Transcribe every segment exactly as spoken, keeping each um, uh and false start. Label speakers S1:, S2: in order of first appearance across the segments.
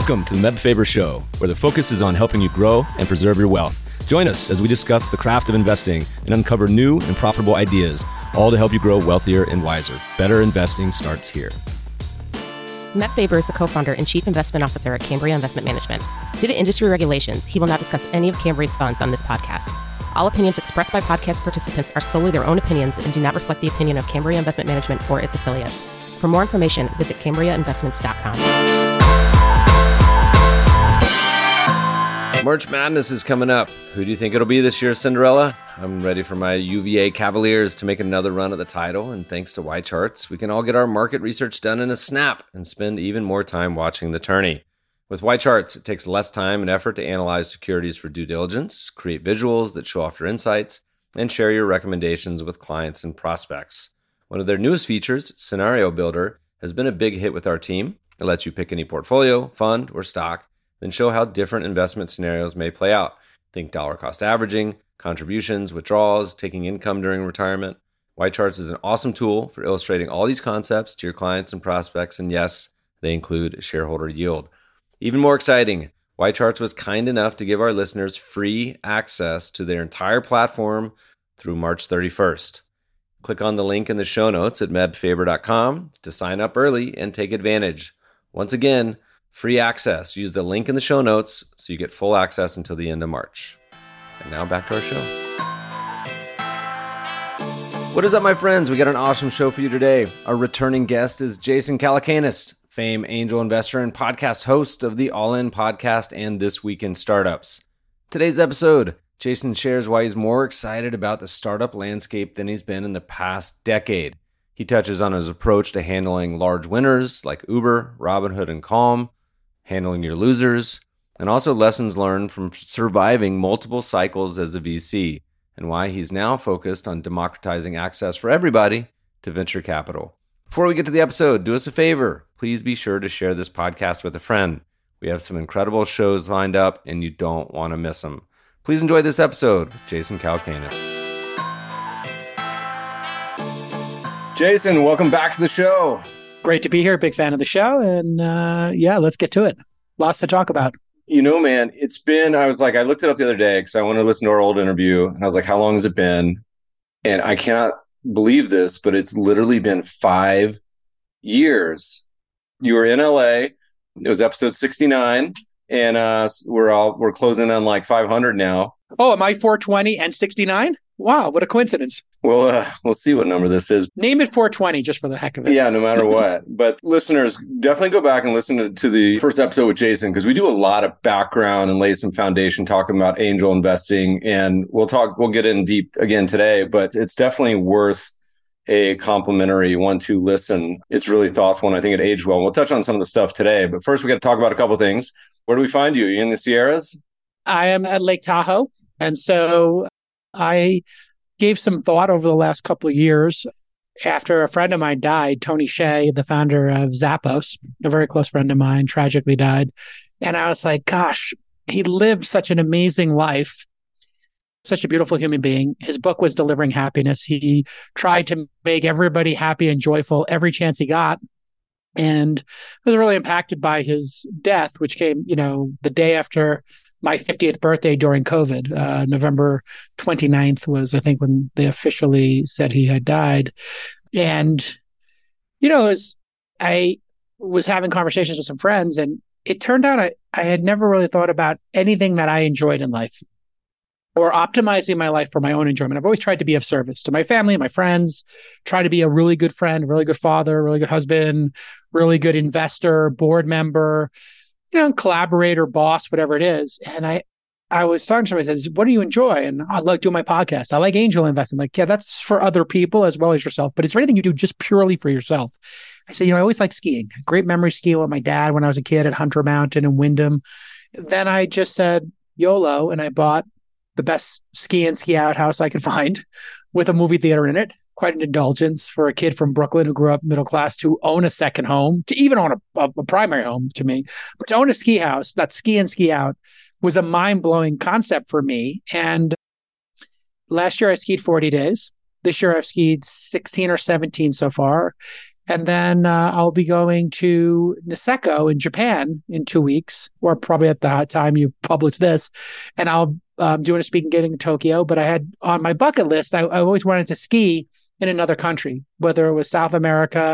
S1: Welcome to the Meb Faber Show, where the focus is on helping you grow and preserve your wealth. Join us as we discuss the craft of investing and uncover new and profitable ideas, all to help you grow wealthier and wiser. Better investing starts here.
S2: Meb Faber is the co-founder and chief investment officer at Cambria Investment Management. Due to industry regulations, he will not discuss any of Cambria's funds on this podcast. All opinions expressed by podcast participants are solely their own opinions and do not reflect the opinion of Cambria Investment Management or its affiliates. For more information, visit cambria investments dot com.
S3: March Madness is coming up. Who do you think it'll be this year, Cinderella? I'm ready for my U V A Cavaliers to make another run at the title, and thanks to YCharts, we can all get our market research done in a snap and spend even more time watching the tourney. With YCharts, it takes less time and effort to analyze securities for due diligence, create visuals that show off your insights, and share your recommendations with clients and prospects. One of their newest features, Scenario Builder, has been a big hit with our team. It lets you pick any portfolio, fund, or stock, then show how different investment scenarios may play out. Think dollar cost averaging, contributions, withdrawals, taking income during retirement. YCharts is an awesome tool for illustrating all these concepts to your clients and prospects, and yes, they include shareholder yield. Even more exciting, YCharts was kind enough to give our listeners free access to their entire platform through March thirty-first. Click on the link in the show notes at meb faber dot com to sign up early and take advantage. Once again, free access. Use the link in the show notes so you get full access until the end of March. And now back to our show. What is up, my friends? We got an awesome show for you today. Our returning guest is Jason Calacanis, famed angel investor and podcast host of the All In podcast and This Week in Startups. Today's episode, Jason shares why he's more excited about the startup landscape than he's been in the past decade. He touches on his approach to handling large winners like Uber, Robinhood, and Calm, handling your losers, and also lessons learned from surviving multiple cycles as a V C, and why he's now focused on democratizing access for everybody to venture capital. Before we get to the episode, do us a favor. Please be sure to share this podcast with a friend. We have some incredible shows lined up, and you don't want to miss them. Please enjoy this episode with Jason Calacanis. Jason, welcome back to the show.
S4: Great to be here. Big fan of the show. And uh, yeah, let's get to it. Lots to talk about.
S3: You know, man, it's been, I was like, I looked it up the other day because I wanted to listen to our old interview. And I was like, how long has it been? And I cannot believe this, but it's literally been five years. You were in L A. It was episode sixty-nine. And uh, we're all, we're closing on like five hundred now.
S4: Oh, am I four twenty and sixty-nine? Wow, what a coincidence.
S3: Well, uh, we'll see what number this is.
S4: Name it four twenty just for the heck of it.
S3: Yeah, no matter what. But listeners, definitely go back and listen to, to the first episode with Jason, because we do a lot of background and lay some foundation talking about angel investing. And we'll talk, we'll get in deep again today, but it's definitely worth a complimentary one to listen. It's really thoughtful, and I think it aged well. We'll touch on some of the stuff today, but first we got to talk about a couple of things. Where do we find you? Are you in the Sierras?
S4: I am at Lake Tahoe. And so I gave some thought over the last couple of years after a friend of mine died, Tony Hsieh, the founder of Zappos, a very close friend of mine, tragically died. And I was like, gosh, he lived such an amazing life, such a beautiful human being. His book was Delivering Happiness. He tried to make everybody happy and joyful every chance he got. And was really impacted by his death, which came, you know, the day after my fiftieth birthday during COVID. Uh, November twenty-ninth was, I think, when they officially said he had died. And, you know, as I was having conversations with some friends, and it turned out I, I had never really thought about anything that I enjoyed in life or optimizing my life for my own enjoyment. I've always tried to be of service to my family, my friends, try to be a really good friend, really good father, really good husband, really good investor, board member, you know, collaborator, boss, whatever it is. And I, I was talking to somebody who says, what do you enjoy? And I like doing my podcast. I like angel investing. Like, yeah, that's for other people as well as yourself. But is there anything you do just purely for yourself? I said, you know, I always like skiing. Great memory skiing with my dad when I was a kid at Hunter Mountain and Wyndham. Then I just said YOLO, and I bought the best ski and ski out house I could find with a movie theater in it. Quite an indulgence for a kid from Brooklyn who grew up middle class to own a second home, to even own a, a, a primary home to me, but to own a ski house, that ski and ski out was a mind-blowing concept for me. And last year I skied forty days. This year I've skied sixteen or seventeen so far. And then uh, I'll be going to Niseko in Japan in two weeks, or probably at the time you publish this. And I'll um, doing a speaking gig in Tokyo. But I had on my bucket list, I, I always wanted to ski in another country, whether it was South America,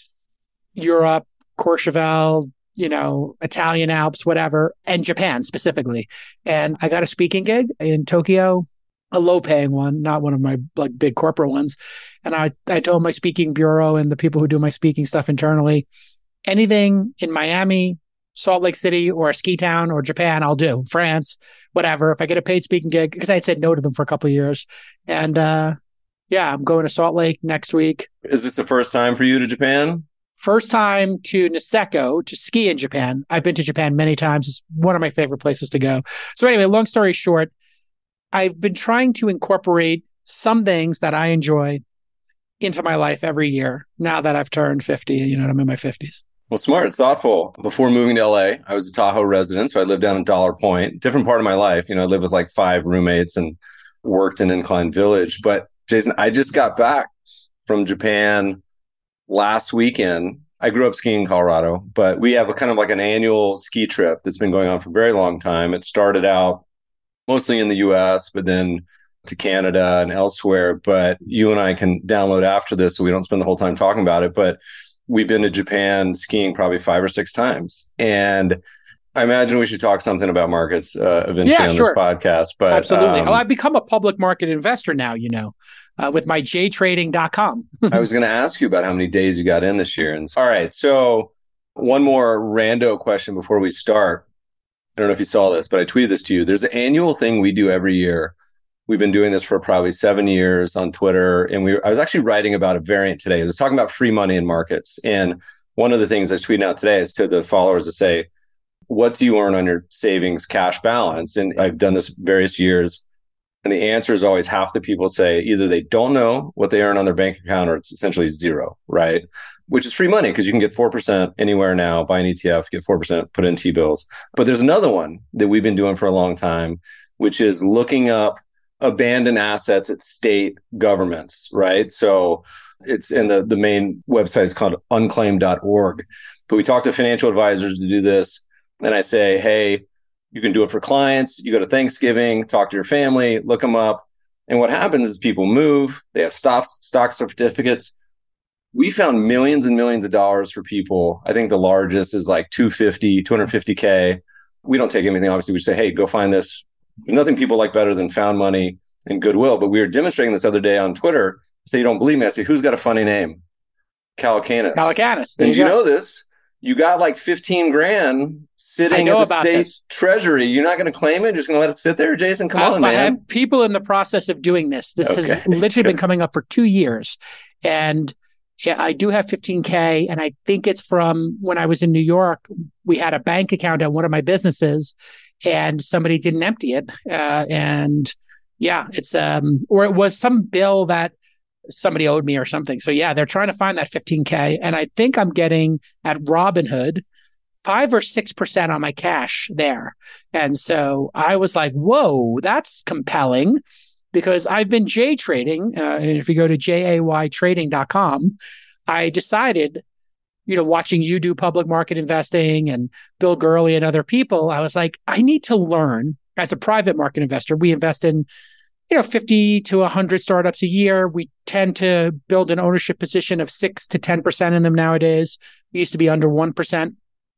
S4: Europe, Courchevel, you know, Italian Alps, whatever, and Japan specifically. And I got a speaking gig in Tokyo, a low paying one, not one of my like big corporate ones. And I, I told my speaking bureau and the people who do my speaking stuff internally, anything in Miami, Salt Lake City, or a ski town, or Japan, I'll do. France, whatever. If I get a paid speaking gig, because I had said no to them for a couple of years. And uh, yeah, I'm going to Salt Lake next week.
S3: Is this the first time for you to Japan?
S4: First time to Niseko to ski in Japan. I've been to Japan many times. It's one of my favorite places to go. So anyway, long story short, I've been trying to incorporate some things that I enjoy into my life every year now that I've turned fifty, you know, I'm in my fifties.
S3: Well, smart. It's thoughtful. Before moving to L A, I was a Tahoe resident, so I lived down in Dollar Point, different part of my life. You know, I lived with like five roommates and worked in Incline Village. But Jason, I just got back from Japan last weekend. I grew up skiing in Colorado, but we have a kind of like an annual ski trip that's been going on for a very long time. It started out mostly in the U S, but then to Canada and elsewhere. But you and I can download after this, so we don't spend the whole time talking about it. But we've been to Japan skiing probably five or six times. And I imagine we should talk something about markets uh, eventually yeah, on sure. this podcast. But
S4: absolutely.
S3: Um,
S4: well, I've become a public market investor now, you know, uh, with my j trading dot com.
S3: I was going to ask you about how many days you got in this year. And all right. So one more rando question before we start. I don't know if you saw this, but I tweeted this to you. There's an annual thing we do every year. We've been doing this for probably seven years on Twitter. And we I was actually writing about a variant today. I was talking about free money in markets. And one of the things I was tweeting out today is to the followers to say, what do you earn on your savings cash balance? And I've done this various years. And the answer is always half the people say either they don't know what they earn on their bank account or it's essentially zero, right? Which is free money because you can get four percent anywhere now, buy an E T F, get four percent, put in T-bills. But there's another one that we've been doing for a long time, which is looking up abandoned assets at state governments, right? So it's in the, the main website is called unclaim dot org. But we talk to financial advisors to do this. And I say, hey, you can do it for clients. You go to Thanksgiving, talk to your family, look them up. And what happens is people move, they have stock, stock certificates. We found millions and millions of dollars for people. I think the largest is like two hundred fifty, two hundred fifty K. We don't take anything. Obviously, we say, hey, go find this. There's nothing people like better than found money and goodwill. But we were demonstrating this other day on Twitter. Say, you don't believe me. I say, who's got a funny name? Calacanis.
S4: Calacanis.
S3: And you, you know this? You got like fifteen grand sitting at the state this. treasury. You're not going to claim it? You're just going to let it sit there? Jason, come uh, on, man.
S4: I have people in the process of doing this. This okay. has literally been coming up for two years. And yeah, I do have fifteen K. And I think it's from when I was in New York. We had a bank account at one of my businesses and somebody didn't empty it. Uh, and yeah, it's, um, or it was some bill that somebody owed me or something. So yeah, they're trying to find that fifteen K. And I think I'm getting at Robinhood five or six percent on my cash there. And so I was like, whoa, that's compelling because I've been J trading. Uh, and if you go to J A Y trading dot com, I decided, you know, watching you do public market investing and Bill Gurley and other people, I was like, I need to learn as a private market investor. We invest in you know, fifty to one hundred startups a year. We tend to build an ownership position of six to ten percent in them nowadays. We used to be under one percent.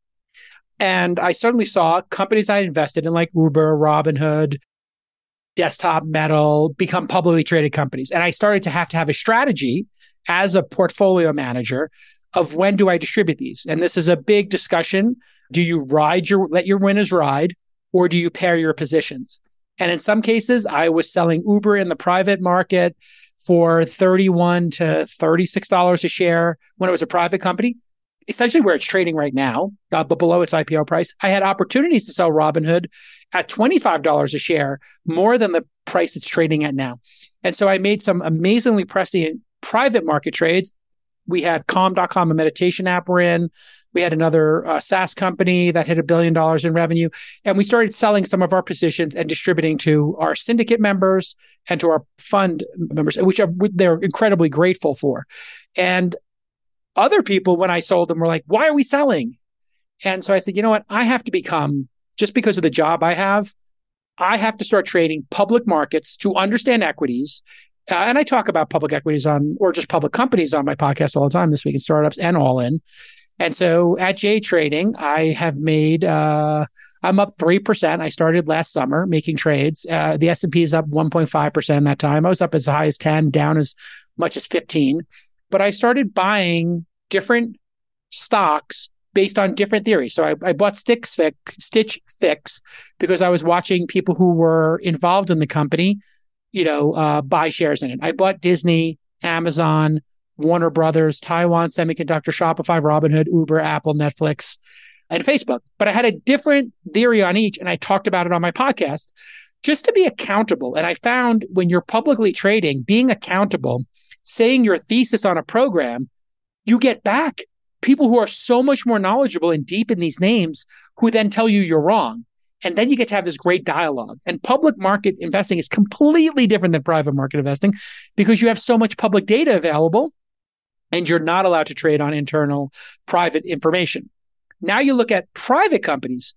S4: And I certainly saw companies I invested in like Uber, Robinhood, Desktop Metal become publicly traded companies. And I started to have to have a strategy as a portfolio manager of when do I distribute these? And this is a big discussion. Do you ride your, let your winners ride, or do you pair your positions? And in some cases, I was selling Uber in the private market for thirty-one to thirty-six dollars a share when it was a private company, essentially where it's trading right now, uh, but below its I P O price. I had opportunities to sell Robinhood at twenty-five dollars a share, more than the price it's trading at now. And so I made some amazingly prescient private market trades. We had Calm dot com, a meditation app we're in. We had another uh, SaaS company that hit a billion dollars in revenue. And we started selling some of our positions and distributing to our syndicate members and to our fund members, which are, they're incredibly grateful for. And Other people, when I sold them, were like, why are we selling? And so I said, you know what? I have to become, just because of the job I have, I have to start trading public markets to understand equities. Uh, and I talk about public equities on, or just public companies on my podcast all the time, This Week in Startups and All In. And so at J Trading, I have made, uh, I'm up three percent. I started last summer making trades. Uh, the S and P is up one point five percent that time. I was up as high as ten, down as much as fifteen. But I started buying different stocks based on different theories. So I, I bought Stitch Fix, Stitch Fix because I was watching people who were involved in the company, you know, uh, buy shares in it. I bought Disney, Amazon, Warner Brothers, Taiwan Semiconductor, Shopify, Robinhood, Uber, Apple, Netflix, and Facebook. But I had a different theory on each, and I talked about it on my podcast just to be accountable. And I found when you're publicly trading, being accountable, saying your thesis on a program, you get back people who are so much more knowledgeable and deep in these names who then tell you you're wrong. And then you get to have this great dialogue. And public market investing is completely different than private market investing because you have so much public data available and you're not allowed to trade on internal private information. Now you look at private companies.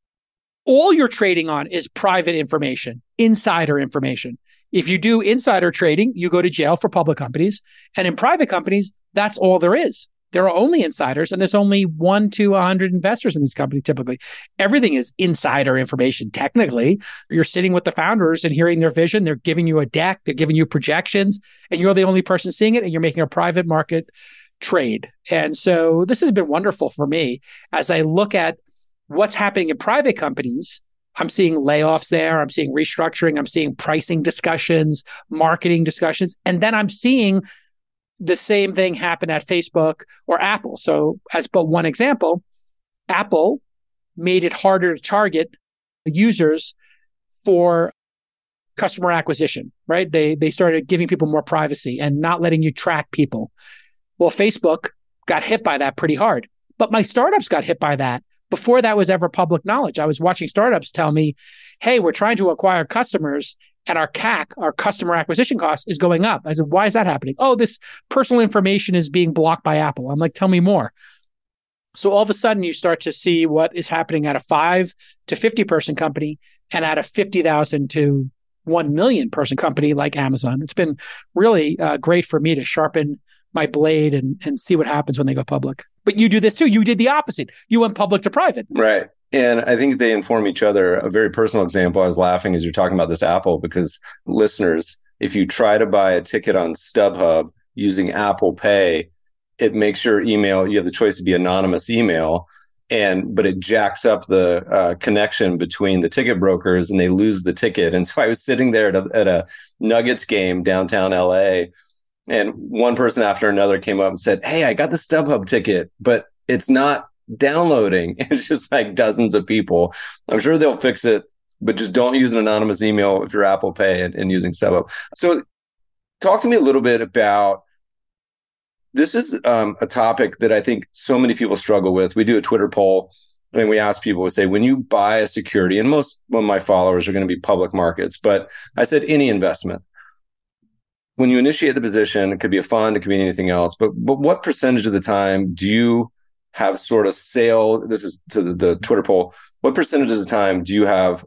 S4: All you're trading on is private information, insider information. If you do insider trading, you go to jail for public companies. And in private companies, that's all there is. There are only insiders, and there's only one to a hundred investors in these companies typically. Everything is insider information. Technically, you're sitting with the founders and hearing their vision. They're giving you a deck. They're giving you projections, and you're the only person seeing it, and you're making a private market trade. And so this has been wonderful for me as I look at what's happening in private companies. I'm seeing layoffs there. I'm seeing restructuring. I'm seeing pricing discussions, marketing discussions. And then I'm seeing the same thing happen at Facebook or Apple. So as but one example, Apple made it harder to target users for customer acquisition, right? They they started giving people more privacy and not letting you track people. Well, Facebook got hit by that pretty hard. But my startups got hit by that before that was ever public knowledge. I was watching startups tell me, hey, we're trying to acquire customers and our C A C, our customer acquisition cost, is going up. I said, why is that happening? Oh, this personal information is being blocked by Apple. I'm like, tell me more. So all of a sudden, you start to see what is happening at a five to fifty person company and at a fifty thousand to one million person company like Amazon. It's been really uh, great for me to sharpen my blade and, and see what happens when they go public. But you do this too. You did the opposite. You went public to private.
S3: Right. And I think they inform each other. A very personal example, I was laughing as you're talking about this Apple, because listeners, if you try to buy a ticket on StubHub using Apple Pay, it makes your email, you have the choice to be anonymous email, and but it jacks up the uh, connection between the ticket brokers and they lose the ticket. And so I was sitting there at a, at a Nuggets game downtown L A, and one person after another came up and said, hey, I got the StubHub ticket, but it's not downloading. It's just like dozens of people. I'm sure they'll fix it, but just don't use an anonymous email if you're Apple Pay and, and using StubHub. So talk to me a little bit about, this is um, a topic that I think so many people struggle with. We do a Twitter poll and we ask people, we say, when you buy a security, and most of my followers are going to be public markets, but I said any investment, when you initiate the position, it could be a fund, it could be anything else, but but what percentage of the time do you have sort of sale, this is to the, the Twitter poll, what percentage of the time do you have,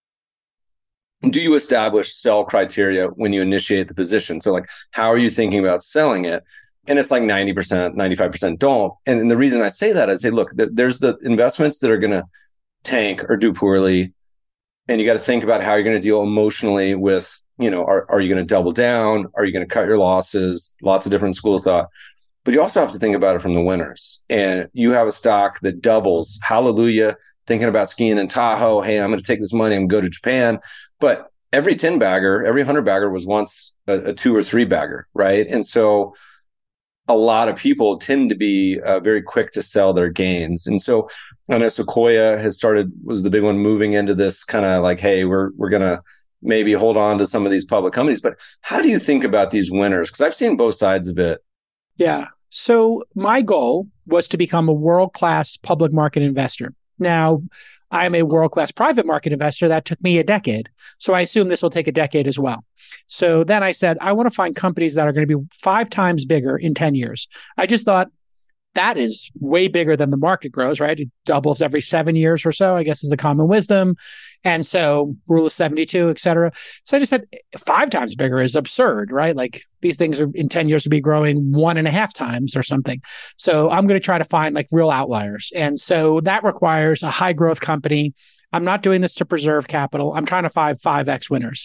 S3: do you establish sell criteria when you initiate the position? So like, how are you thinking about selling it? And it's like ninety percent, ninety-five percent don't. And, and the reason I say that is, say, look, th- there's the investments that are going to tank or do poorly. And you got to think about how you're going to deal emotionally with, you know, are, are you going to double down? Are you going to cut your losses? Lots of different schools of thought. But you also have to think about it from the winners. And you have a stock that doubles. Hallelujah. Thinking about skiing in Tahoe. Hey, I'm going to take this money and go to Japan. But every ten bagger, every one hundred bagger was once a, a two or three bagger, right? And so a lot of people tend to be uh, very quick to sell their gains. And so I know Sequoia has started, was the big one moving into this kind of like, hey, we're we're going to maybe hold on to some of these public companies. But how do you think about these winners? Because I've seen both sides of it.
S4: Yeah. So my goal was to become a world-class public market investor. Now, I'm a world-class private market investor. That took me a decade. So I assume this will take a decade as well. So then I said, I want to find companies that are going to be five times bigger in ten years. I just thought that is way bigger than the market grows, right? It doubles every seven years or so, I guess is the common wisdom. And so rule of seventy-two, et cetera. So I just said five times bigger is absurd, right? Like these things are in ten years to be growing one and a half times or something. So I'm going to try to find like real outliers. And so that requires a high growth company. I'm not doing this to preserve capital. I'm trying to find five X winners.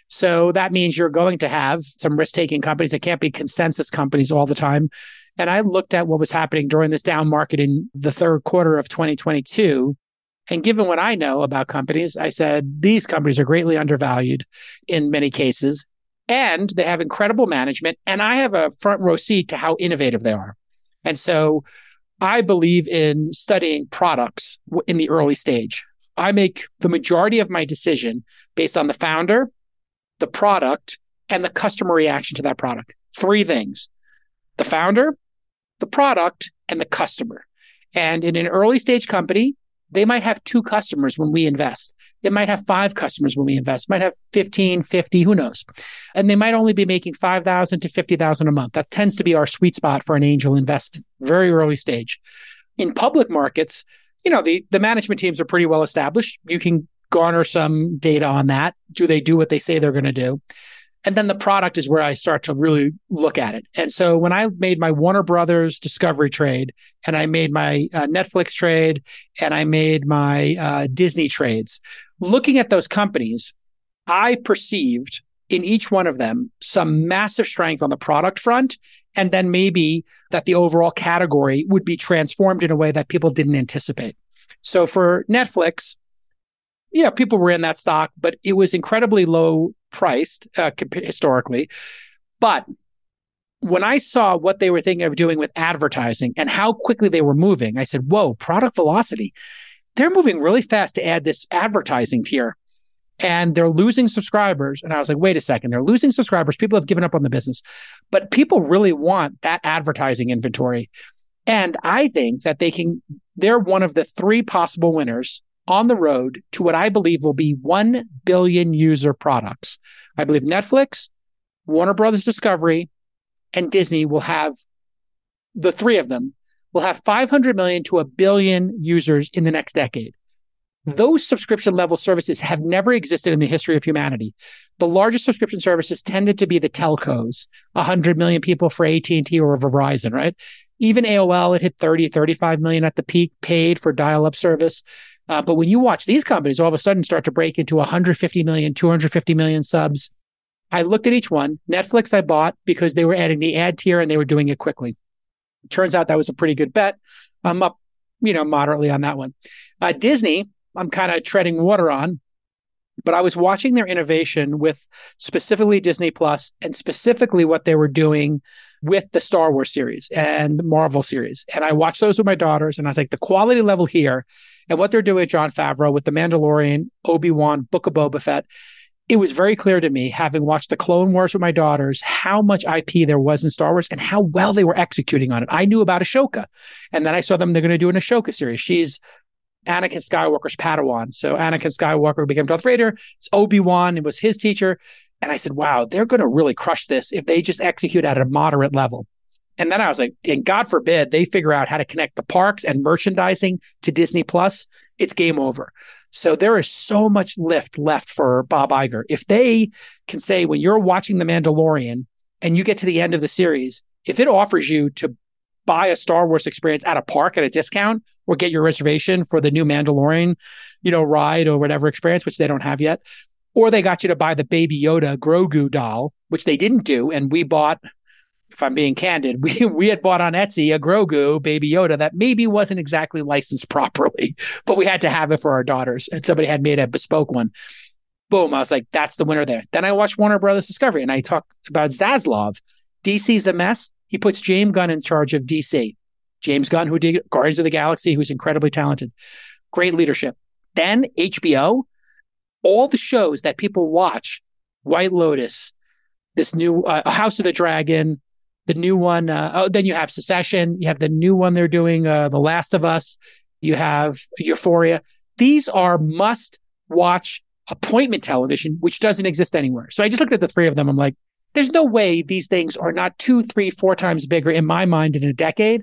S4: So that means you're going to have some risk-taking companies. It can't be consensus companies all the time. And I looked at what was happening during this down market in the third quarter of twenty twenty-two. And given what I know about companies, I said, these companies are greatly undervalued in many cases, and they have incredible management. And I have a front row seat to how innovative they are. And so I believe in studying products in the early stage. I make the majority of my decision based on the founder, the product, and the customer reaction to that product. Three things: the founder, the product, and the customer. And in an early stage company, they might have two customers when we invest. It might have five customers when we invest, might have fifteen, fifty, who knows? And they might only be making five thousand to fifty thousand a month. That tends to be our sweet spot for an angel investment, very early stage. In public markets, you know, the, the management teams are pretty well established. You can garner some data on that. Do they do what they say they're going to do? And then the product is where I start to really look at it. And so when I made my Warner Brothers Discovery trade, and I made my uh, Netflix trade, and I made my uh, Disney trades, looking at those companies, I perceived in each one of them some massive strength on the product front, and then maybe that the overall category would be transformed in a way that people didn't anticipate. So for Netflix, yeah, people were in that stock, but it was incredibly low priced uh, historically. But when I saw what they were thinking of doing with advertising and how quickly they were moving, I said, whoa, product velocity. They're moving really fast to add this advertising tier, and they're losing subscribers. And I was like, wait a second, they're losing subscribers. People have given up on the business, but people really want that advertising inventory. And I think that they can, they're one of the three possible winners on the road to what I believe will be one billion user products. I believe Netflix, Warner Brothers Discovery, and Disney will have, the three of them will have five hundred million to a billion users in the next decade. Those subscription level services have never existed in the history of humanity. The largest subscription services tended to be the telcos, one hundred million people for A T and T or Verizon, right? Even A O L, it hit thirty, thirty-five million at the peak paid for dial-up service. Uh, but when you watch these companies all of a sudden start to break into one hundred fifty million, two hundred fifty million subs, I looked at each one. Netflix I bought because they were adding the ad tier and they were doing it quickly. Turns out that was a pretty good bet. I'm up, you know, moderately on that one. Uh, Disney, I'm kind of treading water on, but I was watching their innovation with specifically Disney Plus and specifically what they were doing with the Star Wars series and Marvel series. And I watched those with my daughters, and I was like, the quality level here and what they're doing with Jon Favreau, with The Mandalorian, Obi-Wan, Book of Boba Fett, it was very clear to me, having watched the Clone Wars with my daughters, how much I P there was in Star Wars and how well they were executing on it. I knew about Ahsoka, and then I saw them, they're going to do an Ahsoka series. She's Anakin Skywalker's Padawan. So Anakin Skywalker became Darth Vader. It's Obi-Wan, it was his teacher. And I said, wow, they're going to really crush this if they just execute at a moderate level. And then I was like, and God forbid they figure out how to connect the parks and merchandising to Disney Plus, it's game over. So there is so much lift left for Bob Iger. If they can say, when you're watching The Mandalorian and you get to the end of the series, if it offers you to buy a Star Wars experience at a park at a discount or get your reservation for the new Mandalorian, you know, ride or whatever experience, which they don't have yet, or they got you to buy the Baby Yoda Grogu doll, which they didn't do. And we bought, if I'm being candid, we, we had bought on Etsy a Grogu Baby Yoda that maybe wasn't exactly licensed properly, but we had to have it for our daughters. And somebody had made a bespoke one. Boom. I was like, that's the winner there. Then I watched Warner Brothers Discovery and I talked about Zaslav. D C's a mess. He puts James Gunn in charge of D C. James Gunn, who did Guardians of the Galaxy, who's incredibly talented. Great leadership. Then H B O, all the shows that people watch, White Lotus, this new uh, House of the Dragon, the new one. Uh, oh, then you have Succession. You have the new one they're doing, uh, The Last of Us. You have Euphoria. These are must-watch appointment television, which doesn't exist anywhere. So I just looked at the three of them. I'm like, there's no way these things are not two, three, four times bigger in my mind in a decade.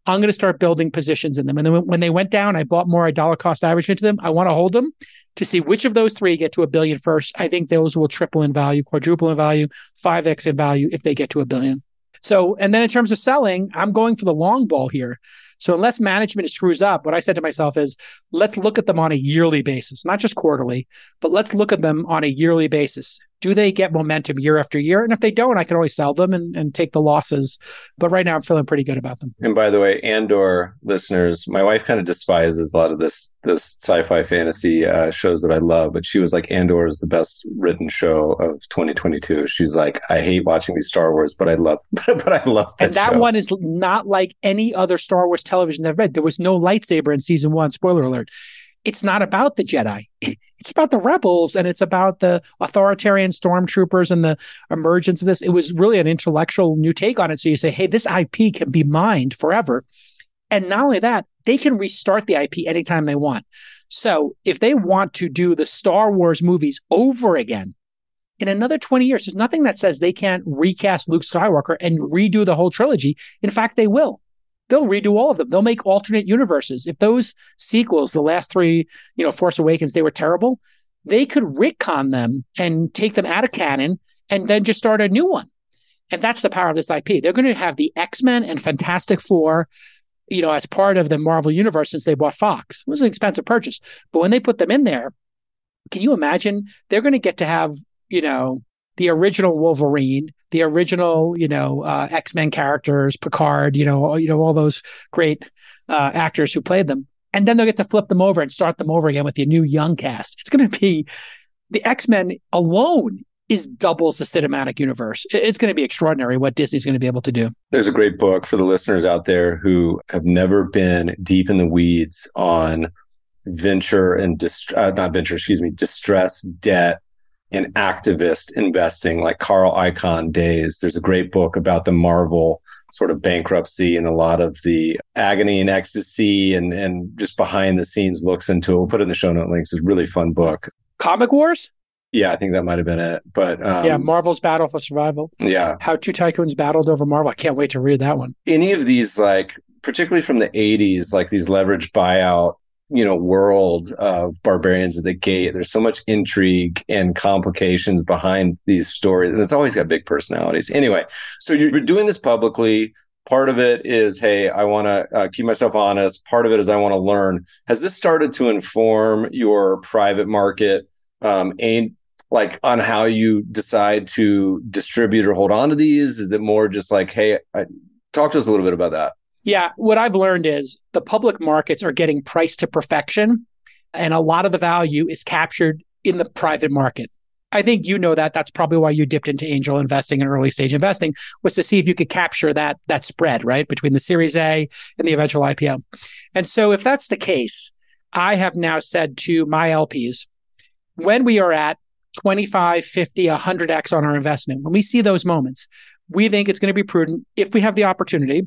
S4: I'm going to start building positions in them. And then when they went down, I bought more. I dollar cost average into them. I want to hold them to see which of those three get to a billion first. I think those will triple in value, quadruple in value, five X in value if they get to a billion. So, and then in terms of selling, I'm going for the long ball here. So unless management screws up, what I said to myself is, let's look at them on a yearly basis, not just quarterly, but let's look at them on a yearly basis. Do they get momentum year after year? And if they don't, I can always sell them and, and take the losses. But right now, I'm feeling pretty good about them.
S3: And by the way, Andor listeners, my wife kind of despises a lot of this this sci-fi fantasy uh, shows that I love, but she was like, Andor is the best written show of twenty twenty-two. She's like, I hate watching these Star Wars, but I love, but I love that.
S4: And that
S3: show.
S4: one is not like any other Star Wars television I've read. There was no lightsaber in season one. Spoiler alert. It's not about the Jedi. It's about the rebels, and it's about the authoritarian stormtroopers and the emergence of this. It was really an intellectual new take on it. So you say, hey, this I P can be mined forever. And not only that, they can restart the I P anytime they want. So if they want to do the Star Wars movies over again in another twenty years, there's nothing that says they can't recast Luke Skywalker and redo the whole trilogy. In fact, they will. They'll redo all of them. They'll make alternate universes. If those sequels, the last three, you know, Force Awakens, they were terrible, they could retcon them and take them out of canon and then just start a new one. And that's the power of this I P. They're going to have the X-Men and Fantastic Four, you know, as part of the Marvel Universe since they bought Fox. It was an expensive purchase. But when they put them in there, can you imagine? They're going to get to have, you know, the original Wolverine, the original, you know, uh, X-Men characters, Picard, you know, you know, all those great uh, actors who played them. And then they'll get to flip them over and start them over again with the new young cast. It's going to be, the X-Men alone is doubles the cinematic universe. It's going to be extraordinary what Disney's going to be able to do.
S3: There's a great book for the listeners out there who have never been deep in the weeds on venture and, dist- uh, not venture, excuse me, distressed debt and activist investing, like Carl Icahn days. There's a great book about the Marvel sort of bankruptcy and a lot of the agony and ecstasy and, and just behind the scenes looks into it. We'll put it in the show note links. It's a really fun book.
S4: Comic Wars?
S3: Yeah, I think that might have been it. But um,
S4: yeah, Marvel's Battle for Survival.
S3: Yeah.
S4: How two tycoons battled over Marvel. I can't wait to read that one.
S3: Any of these, like, particularly from the eighties, like these leveraged buyout, you know, world of Barbarians at the Gate. There's so much intrigue and complications behind these stories. And it's always got big personalities. Anyway, so you're doing this publicly. Part of it is, hey, I want to uh, keep myself honest. Part of it is I want to learn. Has this started to inform your private market um, aim, like on how you decide to distribute or hold on to these? Is it more just like, hey, I, talk to us a little bit about that.
S4: Yeah, what I've learned is the public markets are getting priced to perfection, and a lot of the value is captured in the private market. I think you know that. That's probably why you dipped into angel investing and early stage investing, was to see if you could capture that that spread, right, between the Series A and the eventual I P O. And so if that's the case, I have now said to my L Ps, when we are at twenty-five, fifty, one hundred X on our investment, when we see those moments, we think it's going to be prudent, if we have the opportunity,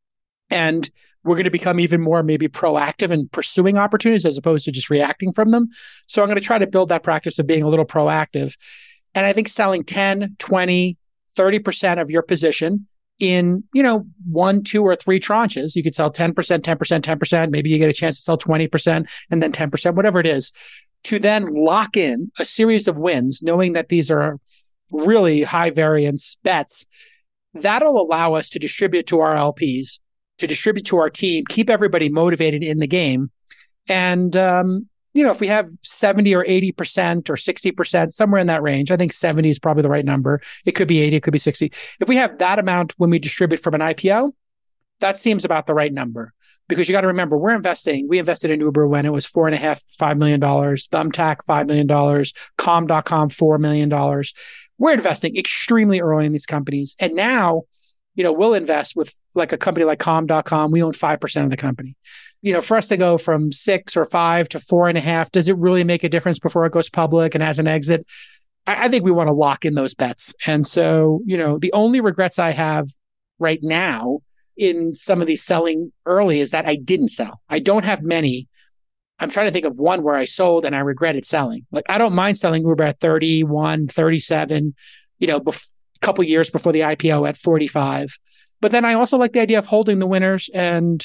S4: and we're going to become even more maybe proactive in pursuing opportunities as opposed to just reacting from them. So I'm going to try to build that practice of being a little proactive. And I think selling ten, twenty, thirty percent of your position in, you know, one, two, or three tranches. You could sell ten percent, ten percent, ten percent. Maybe you get a chance to sell twenty percent and then ten percent, whatever it is, to then lock in a series of wins, knowing that these are really high variance bets. That'll allow us to distribute to our L Ps, to distribute to our team, keep everybody motivated in the game. And, um, you know, if we have seventy or eighty percent or sixty percent, somewhere in that range, I think seventy is probably the right number. It could be eighty, it could be sixty. If we have that amount when we distribute from an I P O, that seems about the right number. Because you got to remember, we're investing, we invested in Uber when it was four and a half, five million dollars, Thumbtack, five million dollars, Calm dot com, four million dollars. We're investing extremely early in these companies. And now, you know, we'll invest with like a company like Calm dot com. We own five percent of the company. You know, for us to go from six or five to four and a half, does it really make a difference before it goes public and has an exit? I, I think we want to lock in those bets. And so, you know, the only regrets I have right now in some of these selling early is that I didn't sell. I don't have many. I'm trying to think of one where I sold and I regretted selling. Like, I don't mind selling Uber at thirty-one, thirty-seven, you know, bef- a couple years before the I P O at forty-five. But then I also like the idea of holding the winners. And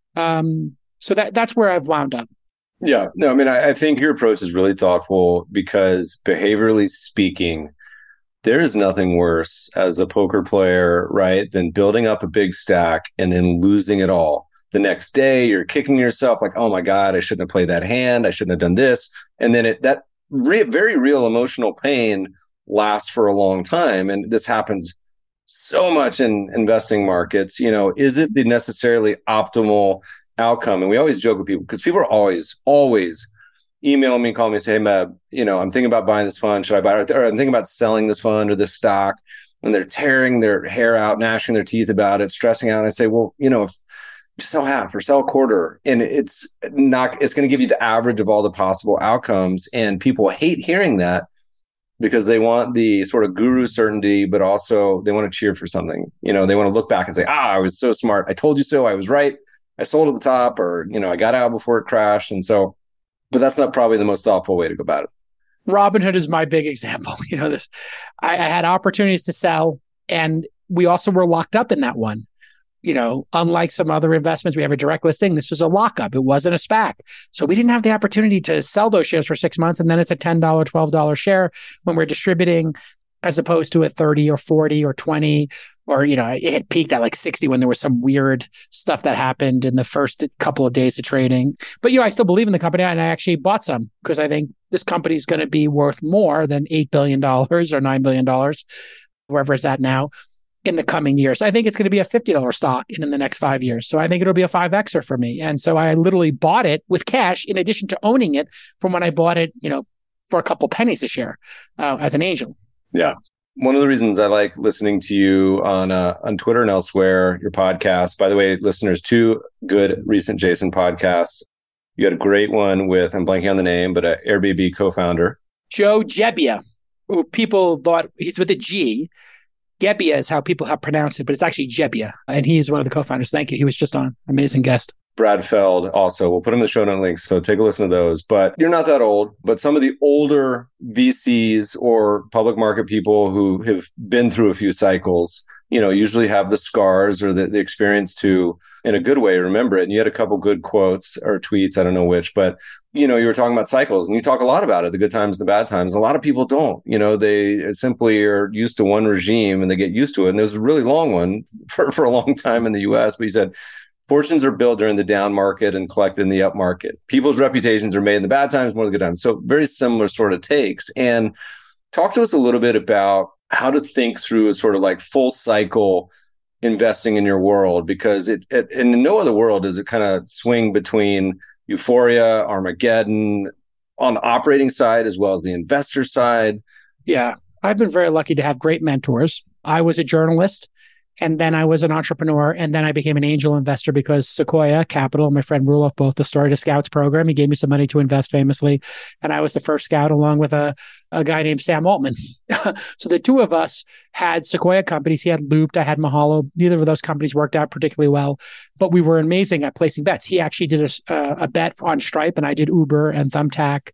S4: um, so that that's where I've wound up.
S5: Yeah, no, I mean, I, I think your approach is really thoughtful because behaviorally speaking, there is nothing worse as a poker player, right, than building up a big stack and then losing it all. The next day, you're kicking yourself like, oh my God, I shouldn't have played that hand. I shouldn't have done this. And then it that re- very real emotional pain lasts for a long time. And this happens so much in investing markets. You know, is it the necessarily optimal outcome? And we always joke with people because people are always, always email me, call me and say, hey, Meb, you know, I'm thinking about buying this fund. Should I buy it? Or I'm thinking about selling this fund or this stock. And they're tearing their hair out, gnashing their teeth about it, stressing out. And I say, well, you know, if just sell half or sell a quarter. And it's not, it's going to give you the average of all the possible outcomes. And people hate hearing that because they want the sort of guru certainty, but also they want to cheer for something. You know, they want to look back and say, ah, I was so smart. I told you so. I was right. I sold at the top, or, you know, I got out before it crashed. And so, but that's not probably the most thoughtful way to go about it.
S4: Robinhood is my big example. You know, this, I, I had opportunities to sell, and we also were locked up in that one. You know, unlike some other investments, we have a direct listing. This was a lockup. It wasn't a SPAC. So we didn't have the opportunity to sell those shares for six months. And then it's a ten dollars, twelve dollars share when we're distributing, as opposed to a thirty or forty or twenty, or, you know, it had peaked at like sixty when there was some weird stuff that happened in the first couple of days of trading. But, you know, I still believe in the company, and I actually bought some because I think this company is going to be worth more than eight billion dollars or nine billion dollars, wherever it's at now, in the coming years. I think it's going to be a fifty dollars stock in, in the next five years. So I think it'll be a five Xer for me. And so I literally bought it with cash in addition to owning it from when I bought it, you know, for a couple pennies a share uh, as an angel.
S5: Yeah. One of the reasons I like listening to you on uh, on Twitter and elsewhere, your podcast, by the way, listeners, two good recent Jason podcasts. You had a great one with, I'm blanking on the name, but an Airbnb co-founder.
S4: Joe Gebbia, who people thought he's with a G. Gebbia is how people have pronounced it, but it's actually Gebbia. And he is one of the co-founders. Thank you. He was just on. Amazing guest.
S5: Brad Feld also. We'll put him in the show note links, so take a listen to those. But you're not that old, but some of the older V Cs or public market people who have been through a few cycles, you know, usually have the scars or the, the experience to, in a good way, remember it. And you had a couple good quotes or tweets, I don't know which, but, you know, you were talking about cycles, and you talk a lot about it, the good times, the bad times. A lot of people don't, you know, they simply are used to one regime and they get used to it. And there's a really long one for, for a long time in the U S, but he said, fortunes are built during the down market and collected in the up market. People's reputations are made in the bad times more than the good times. So very similar sort of takes. And talk to us a little bit about how to think through a sort of like full cycle investing in your world, because it, it in no other world does it kind of swing between euphoria, Armageddon, on the operating side as well as the investor side.
S4: Yeah, I've been very lucky to have great mentors. I was a journalist, and then I was an entrepreneur, and then I became an angel investor because Sequoia Capital, my friend Rulof, both started a Scouts program. He gave me some money to invest famously, and I was the first scout along with a, a guy named Sam Altman. So the two of us had Sequoia companies. He had Looped, I had Mahalo. Neither of those companies worked out particularly well, but we were amazing at placing bets. He actually did a, uh, a bet on Stripe, and I did Uber and Thumbtack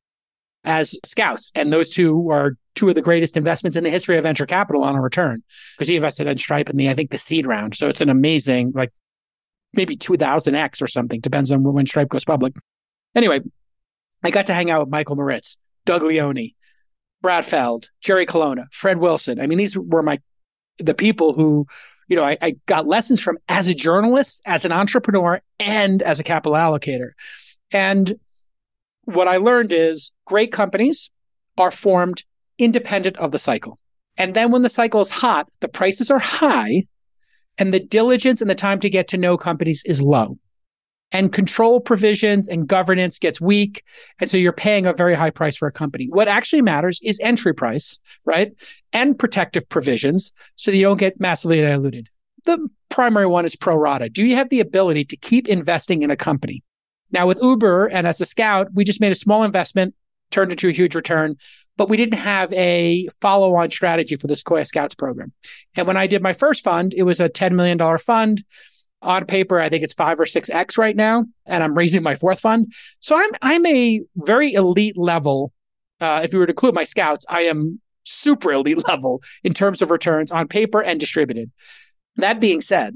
S4: as scouts. And those two are two of the greatest investments in the history of venture capital on a return, because he invested in Stripe in the, I think, the seed round. So it's an amazing, like maybe two thousand X or something, depends on when Stripe goes public. Anyway, I got to hang out with Michael Moritz, Doug Leone, Brad Feld, Jerry Colonna, Fred Wilson. I mean, these were my, the people who, you know, I, I got lessons from as a journalist, as an entrepreneur, and as a capital allocator. And what I learned is great companies are formed independent of the cycle. And then when the cycle is hot, the prices are high, and the diligence and the time to get to know companies is low. And control provisions and governance gets weak. And so you're paying a very high price for a company. What actually matters is entry price, right? And protective provisions so that you don't get massively diluted. The primary one is pro rata. Do you have the ability to keep investing in a company? Now with Uber and as a scout, we just made a small investment, turned into a huge return, but we didn't have a follow-on strategy for the Sequoia Scouts program. And when I did my first fund, it was a ten million dollars fund. On paper, I think it's five or six X right now, and I'm raising my fourth fund. So I'm I'm a very elite level. Uh, if you were to include my scouts, I am super elite level in terms of returns on paper and distributed. That being said,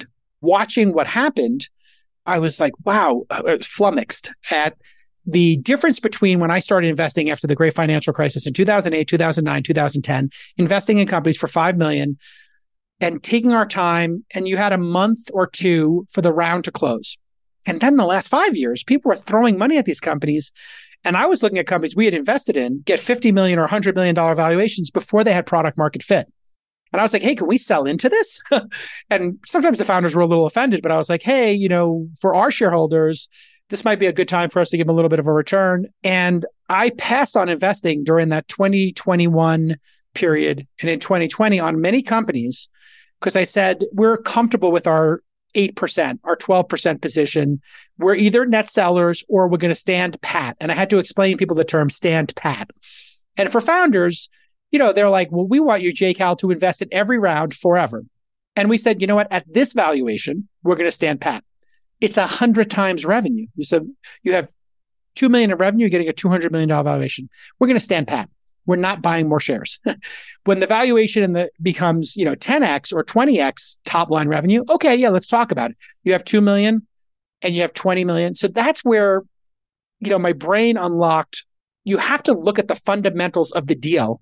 S4: watching what happened, I was like, wow, I was flummoxed at the difference between when I started investing after the great financial crisis in two thousand eight, two thousand nine, two thousand ten, investing in companies for five million dollars and taking our time, and you had a month or two for the round to close. And then the last five years, people were throwing money at these companies. And I was looking at companies we had invested in get fifty million dollars or one hundred million dollars valuations before they had product market fit. And I was like, hey, can we sell into this? And sometimes the founders were a little offended, but I was like, hey, you know, for our shareholders, this might be a good time for us to give them a little bit of a return. And I passed on investing during that twenty twenty-one period and in twenty twenty on many companies because I said, we're comfortable with our eight percent, our twelve percent position. We're either net sellers or we're going to stand pat. And I had to explain to people the term stand pat. And for founders, you know, they're like, well, we want you, J Cal, to invest in every round forever. And we said, you know what, at this valuation, we're going to stand pat. It's a hundred times revenue. So you have two million dollars of revenue, you're getting a two hundred million dollars valuation. We're going to stand pat. We're not buying more shares. When the valuation in the becomes, you know, ten X or twenty X top line revenue, okay, yeah, let's talk about it. You have two million dollars and you have twenty million dollars. So that's where, you know, my brain unlocked. You have to look at the fundamentals of the deal.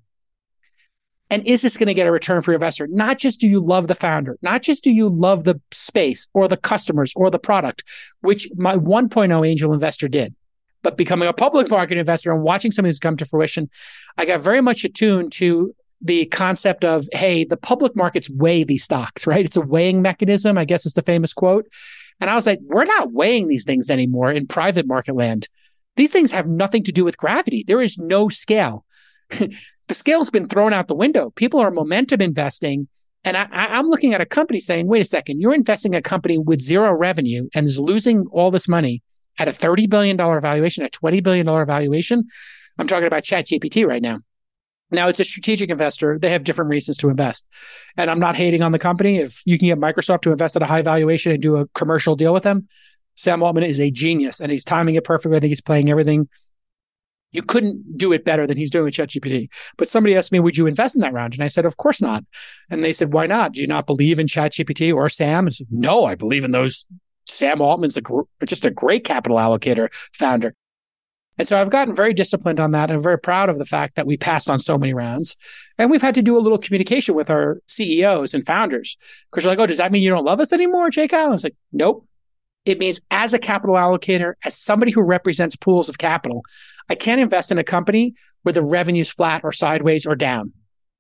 S4: And is this going to get a return for your investor? Not just do you love the founder, not just do you love the space or the customers or the product, which my one point oh angel investor did, but becoming a public market investor and watching some of these come to fruition, I got very much attuned to the concept of, hey, the public markets weigh these stocks, right? It's a weighing mechanism, I guess is the famous quote. And I was like, we're not weighing these things anymore in private market land. These things have nothing to do with gravity. There is no scale. The scale's been thrown out the window. People are momentum investing. And I, I'm looking at a company saying, wait a second, you're investing in a company with zero revenue and is losing all this money at a thirty billion dollars valuation, a twenty billion dollars valuation. I'm talking about ChatGPT right now. Now, it's a strategic investor. They have different reasons to invest. And I'm not hating on the company. If you can get Microsoft to invest at a high valuation and do a commercial deal with them, Sam Altman is a genius and he's timing it perfectly. I think he's playing everything. You couldn't do it better than he's doing with ChatGPT. But somebody asked me, would you invest in that round? And I said, of course not. And they said, why not? Do you not believe in ChatGPT or Sam? I said, no, I believe in those. Sam Altman's a gr- just a great capital allocator founder. And so I've gotten very disciplined on that. And I'm very proud of the fact that we passed on so many rounds. And we've had to do a little communication with our C E Os and founders. Because you're like, oh, does that mean you don't love us anymore, J Cal? I was like, nope. It means as a capital allocator, as somebody who represents pools of capital, I can't invest in a company where the revenue's flat or sideways or down.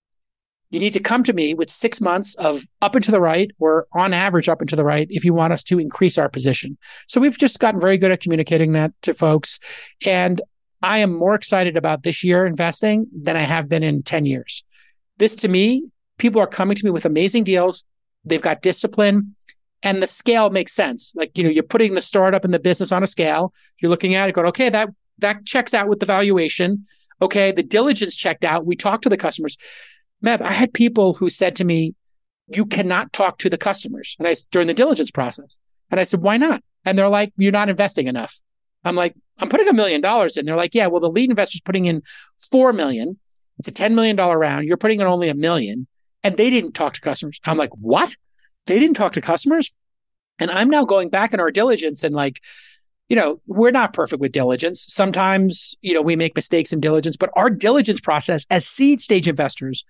S4: You need to come to me with six months of up and to the right, or on average up and to the right, if you want us to increase our position. So we've just gotten very good at communicating that to folks. And I am more excited about this year investing than I have been in ten years. This, to me, people are coming to me with amazing deals. They've got discipline. And the scale makes sense. Like, you know, you're putting the startup and the business on a scale. You're looking at it going, okay, that that checks out with the valuation. Okay, the diligence checked out. We talked to the customers. Meb, I had people who said to me, you cannot talk to the customers. And I during the diligence process. And I said, why not? And they're like, you're not investing enough. I'm like, I'm putting a million dollars in. They're like, yeah, well, the lead investor's putting in four million. It's a ten million dollars round. You're putting in only a million. And they didn't talk to customers. I'm like, what? They didn't talk to customers? And I'm now going back in our diligence and like, you know, we're not perfect with diligence. Sometimes, you know, we make mistakes in diligence, but our diligence process as seed stage investors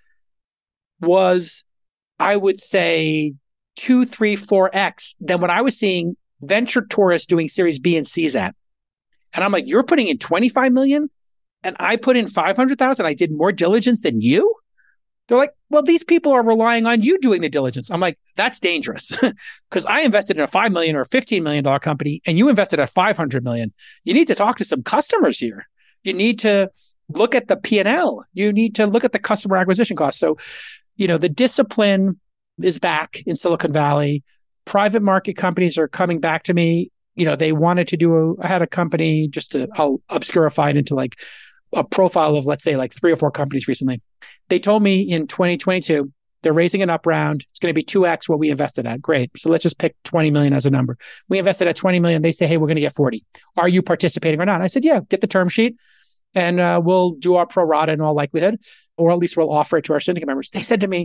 S4: was, I would say, two, three, four X than what I was seeing venture tourists doing Series B and C's at. And I'm like, you're putting in twenty-five million and I put in five hundred thousand. I did more diligence than you. They're like, well, these people are relying on you doing the diligence. I'm like, that's dangerous because I invested in a five million dollars or fifteen million dollars company and you invested at five hundred million dollars. You need to talk to some customers here. You need to look at the P and L. You need to look at the customer acquisition cost. So, you know, the discipline is back in Silicon Valley. Private market companies are coming back to me. You know, they wanted to do, a, I had a company just to, I'll obscurify it into like a profile of, let's say, like three or four companies recently. They told me in twenty twenty-two, they're raising an up round. It's going to be two X what we invested at. Great. So let's just pick twenty million as a number. We invested at twenty million. They say, hey, we're going to get forty. Are you participating or not? I said, yeah, get the term sheet and uh, we'll do our pro rata in all likelihood, or at least we'll offer it to our syndicate members. They said to me,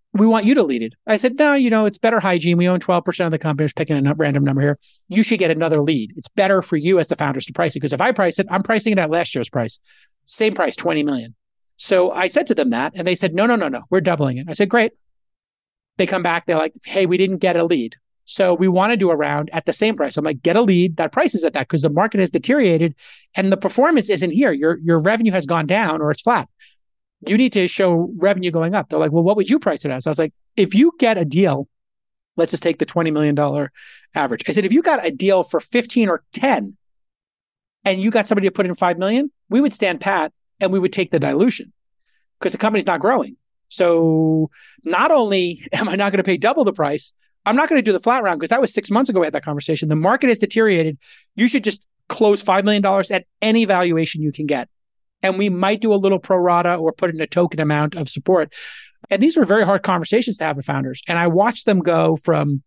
S4: we want you to lead it. I said, no, you know, it's better hygiene. We own twelve percent of the company. I'm just picking a random number here. You should get another lead. It's better for you as the founders to price it. Because if I price it, I'm pricing it at last year's price. Same price, twenty million. So I said to them that, and they said, no, no, no, no, we're doubling it. I said, great. They come back. They're like, hey, we didn't get a lead. So we want to do a round at the same price. I'm like, get a lead. That price is at that because the market has deteriorated and the performance isn't here. Your, your revenue has gone down or it's flat. You need to show revenue going up. They're like, well, what would you price it as? I was like, if you get a deal, let's just take the twenty million dollars average. I said, if you got a deal for fifteen or ten and you got somebody to put in five million, we would stand pat and we would take the dilution because the company's not growing. So not only am I not going to pay double the price, I'm not going to do the flat round because that was six months ago we had that conversation. The market has deteriorated. You should just close five million dollars at any valuation you can get. And we might do a little pro rata or put in a token amount of support. And these were very hard conversations to have with founders. And I watched them go from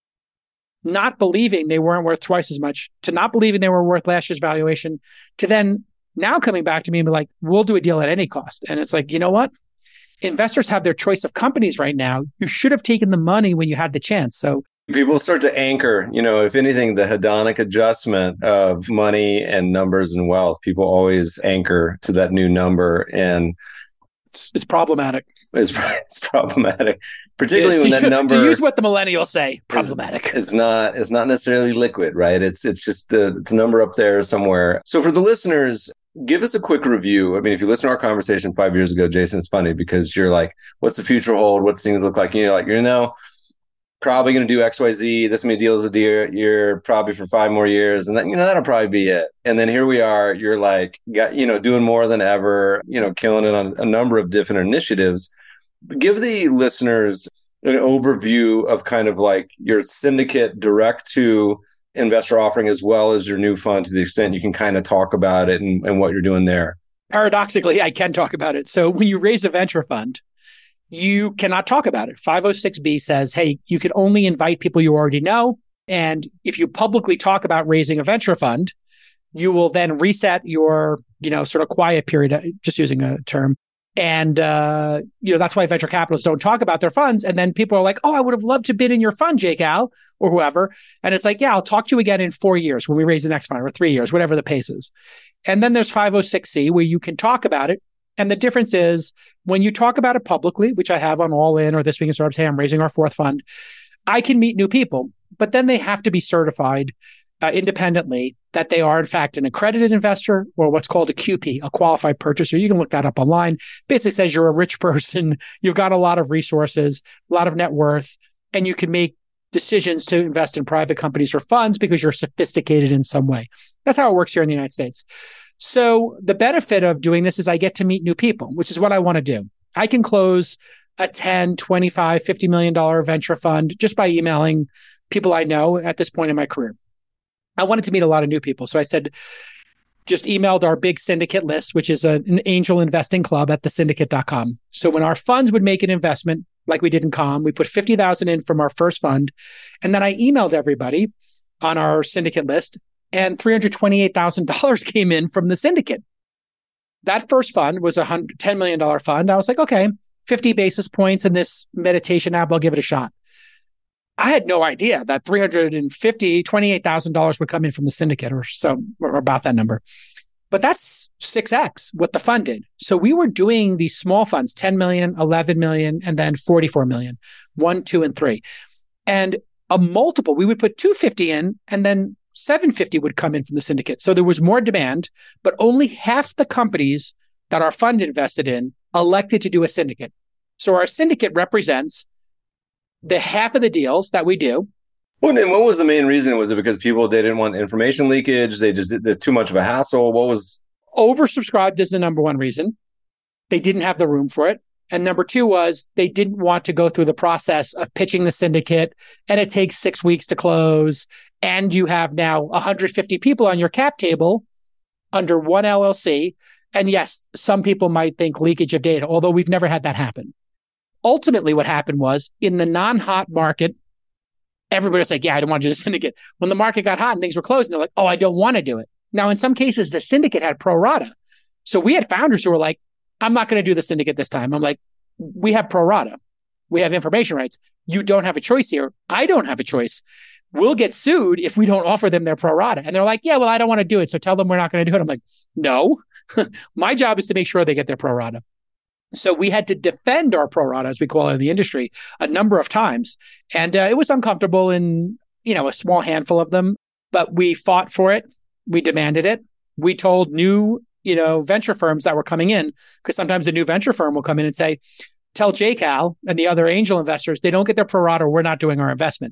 S4: not believing they weren't worth twice as much to not believing they were worth last year's valuation to then now coming back to me and be like, we'll do a deal at any cost. And it's like, you know what? Investors have their choice of companies right now. You should have taken the money when you had the chance. So
S5: people start to anchor, you know, if anything, the hedonic adjustment of money and numbers and wealth, people always anchor to that new number. And
S4: it's, it's problematic.
S5: It's, it's problematic, particularly when that
S4: to,
S5: number,
S4: to use what the millennials say, problematic.
S5: It's not, it's not necessarily liquid, right? It's, it's just the, it's a number up there somewhere. So for the listeners, give us a quick review. I mean, if you listen to our conversation five years ago, Jason, it's funny because you're like, what's the future hold? What's things look like? You know, like, you know, probably going to do X Y Z. This many deals a year, year, probably for five more years. And then, you know, that'll probably be it. And then here we are, you're like, got, you know, doing more than ever, you know, killing it on a number of different initiatives. Give the listeners an overview of kind of like your syndicate direct to investor offering as well as your new fund to the extent you can kind of talk about it and, and what you're doing there.
S4: Paradoxically, I can talk about it. So when you raise a venture fund, you cannot talk about it. five oh six B says, hey, you can only invite people you already know. And if you publicly talk about raising a venture fund, you will then reset your, you know, sort of quiet period, just using a term. And, uh, you know, that's why venture capitalists don't talk about their funds. And then people are like, oh, I would have loved to bid in your fund, Jake Al, or whoever. And it's like, yeah, I'll talk to you again in four years when we raise the next fund, or three years, whatever the pace is. And then there's five oh six C where you can talk about it. And the difference is when you talk about it publicly, which I have on All In or This Week in Startups, hey, I'm raising our fourth fund, I can meet new people, but then they have to be certified uh, independently that they are, in fact, an accredited investor or what's called a Q P, a qualified purchaser. You can look that up online. Basically says you're a rich person, you've got a lot of resources, a lot of net worth, and you can make decisions to invest in private companies or funds because you're sophisticated in some way. That's how it works here in the United States. So the benefit of doing this is I get to meet new people, which is what I want to do. I can close a ten, twenty-five, fifty million dollars venture fund just by emailing people I know at this point in my career. I wanted to meet a lot of new people. So I said, just emailed our big syndicate list, which is a, an angel investing club at the syndicate dot com. So when our funds would make an investment, like we did in Calm, we put fifty thousand in from our first fund. And then I emailed everybody on our syndicate list, and three hundred twenty-eight thousand dollars came in from the syndicate. That first fund was a ten million dollars fund. I was like, okay, fifty basis points in this meditation app, I'll give it a shot. I had no idea that three hundred fifty, twenty-eight thousand dollars would come in from the syndicate or so, or about that number. But that's six X what the fund did. So we were doing these small funds, ten million, eleven million, and then forty-four million, one, two, and three. And a multiple, we would put two hundred fifty in, and then seven hundred fifty would come in from the syndicate. So there was more demand, but only half the companies that our fund invested in elected to do a syndicate. So our syndicate represents the half of the deals that we do.
S5: Well, and what was the main reason? Was it because people, they didn't want information leakage? They just did too much of a hassle? What was?
S4: Oversubscribed is the number one reason. They didn't have the room for it. And number two was they didn't want to go through the process of pitching the syndicate, and it takes six weeks to close. And you have now one hundred fifty people on your cap table under one L L C. And yes, some people might think leakage of data, although we've never had that happen. Ultimately, what happened was in the non-hot market, everybody was like, yeah, I don't want to do the syndicate. When the market got hot and things were closing, they're like, oh, I don't want to do it. Now, in some cases, the syndicate had pro rata. So we had founders who were like, I'm not going to do the syndicate this time. I'm like, we have pro rata. We have information rights. You don't have a choice here. I don't have a choice. We'll get sued if we don't offer them their pro rata. And they're like, yeah, well, I don't want to do it. So tell them we're not going to do it. I'm like, no, my job is to make sure they get their pro rata. So we had to defend our pro rata, as we call it in the industry, a number of times. And uh, it was uncomfortable in, you know, a small handful of them, but we fought for it. We demanded it. We told new, you know, venture firms that were coming in, because sometimes a new venture firm will come in and say, tell J Cal and the other angel investors, they don't get their pro rata, we're not doing our investment.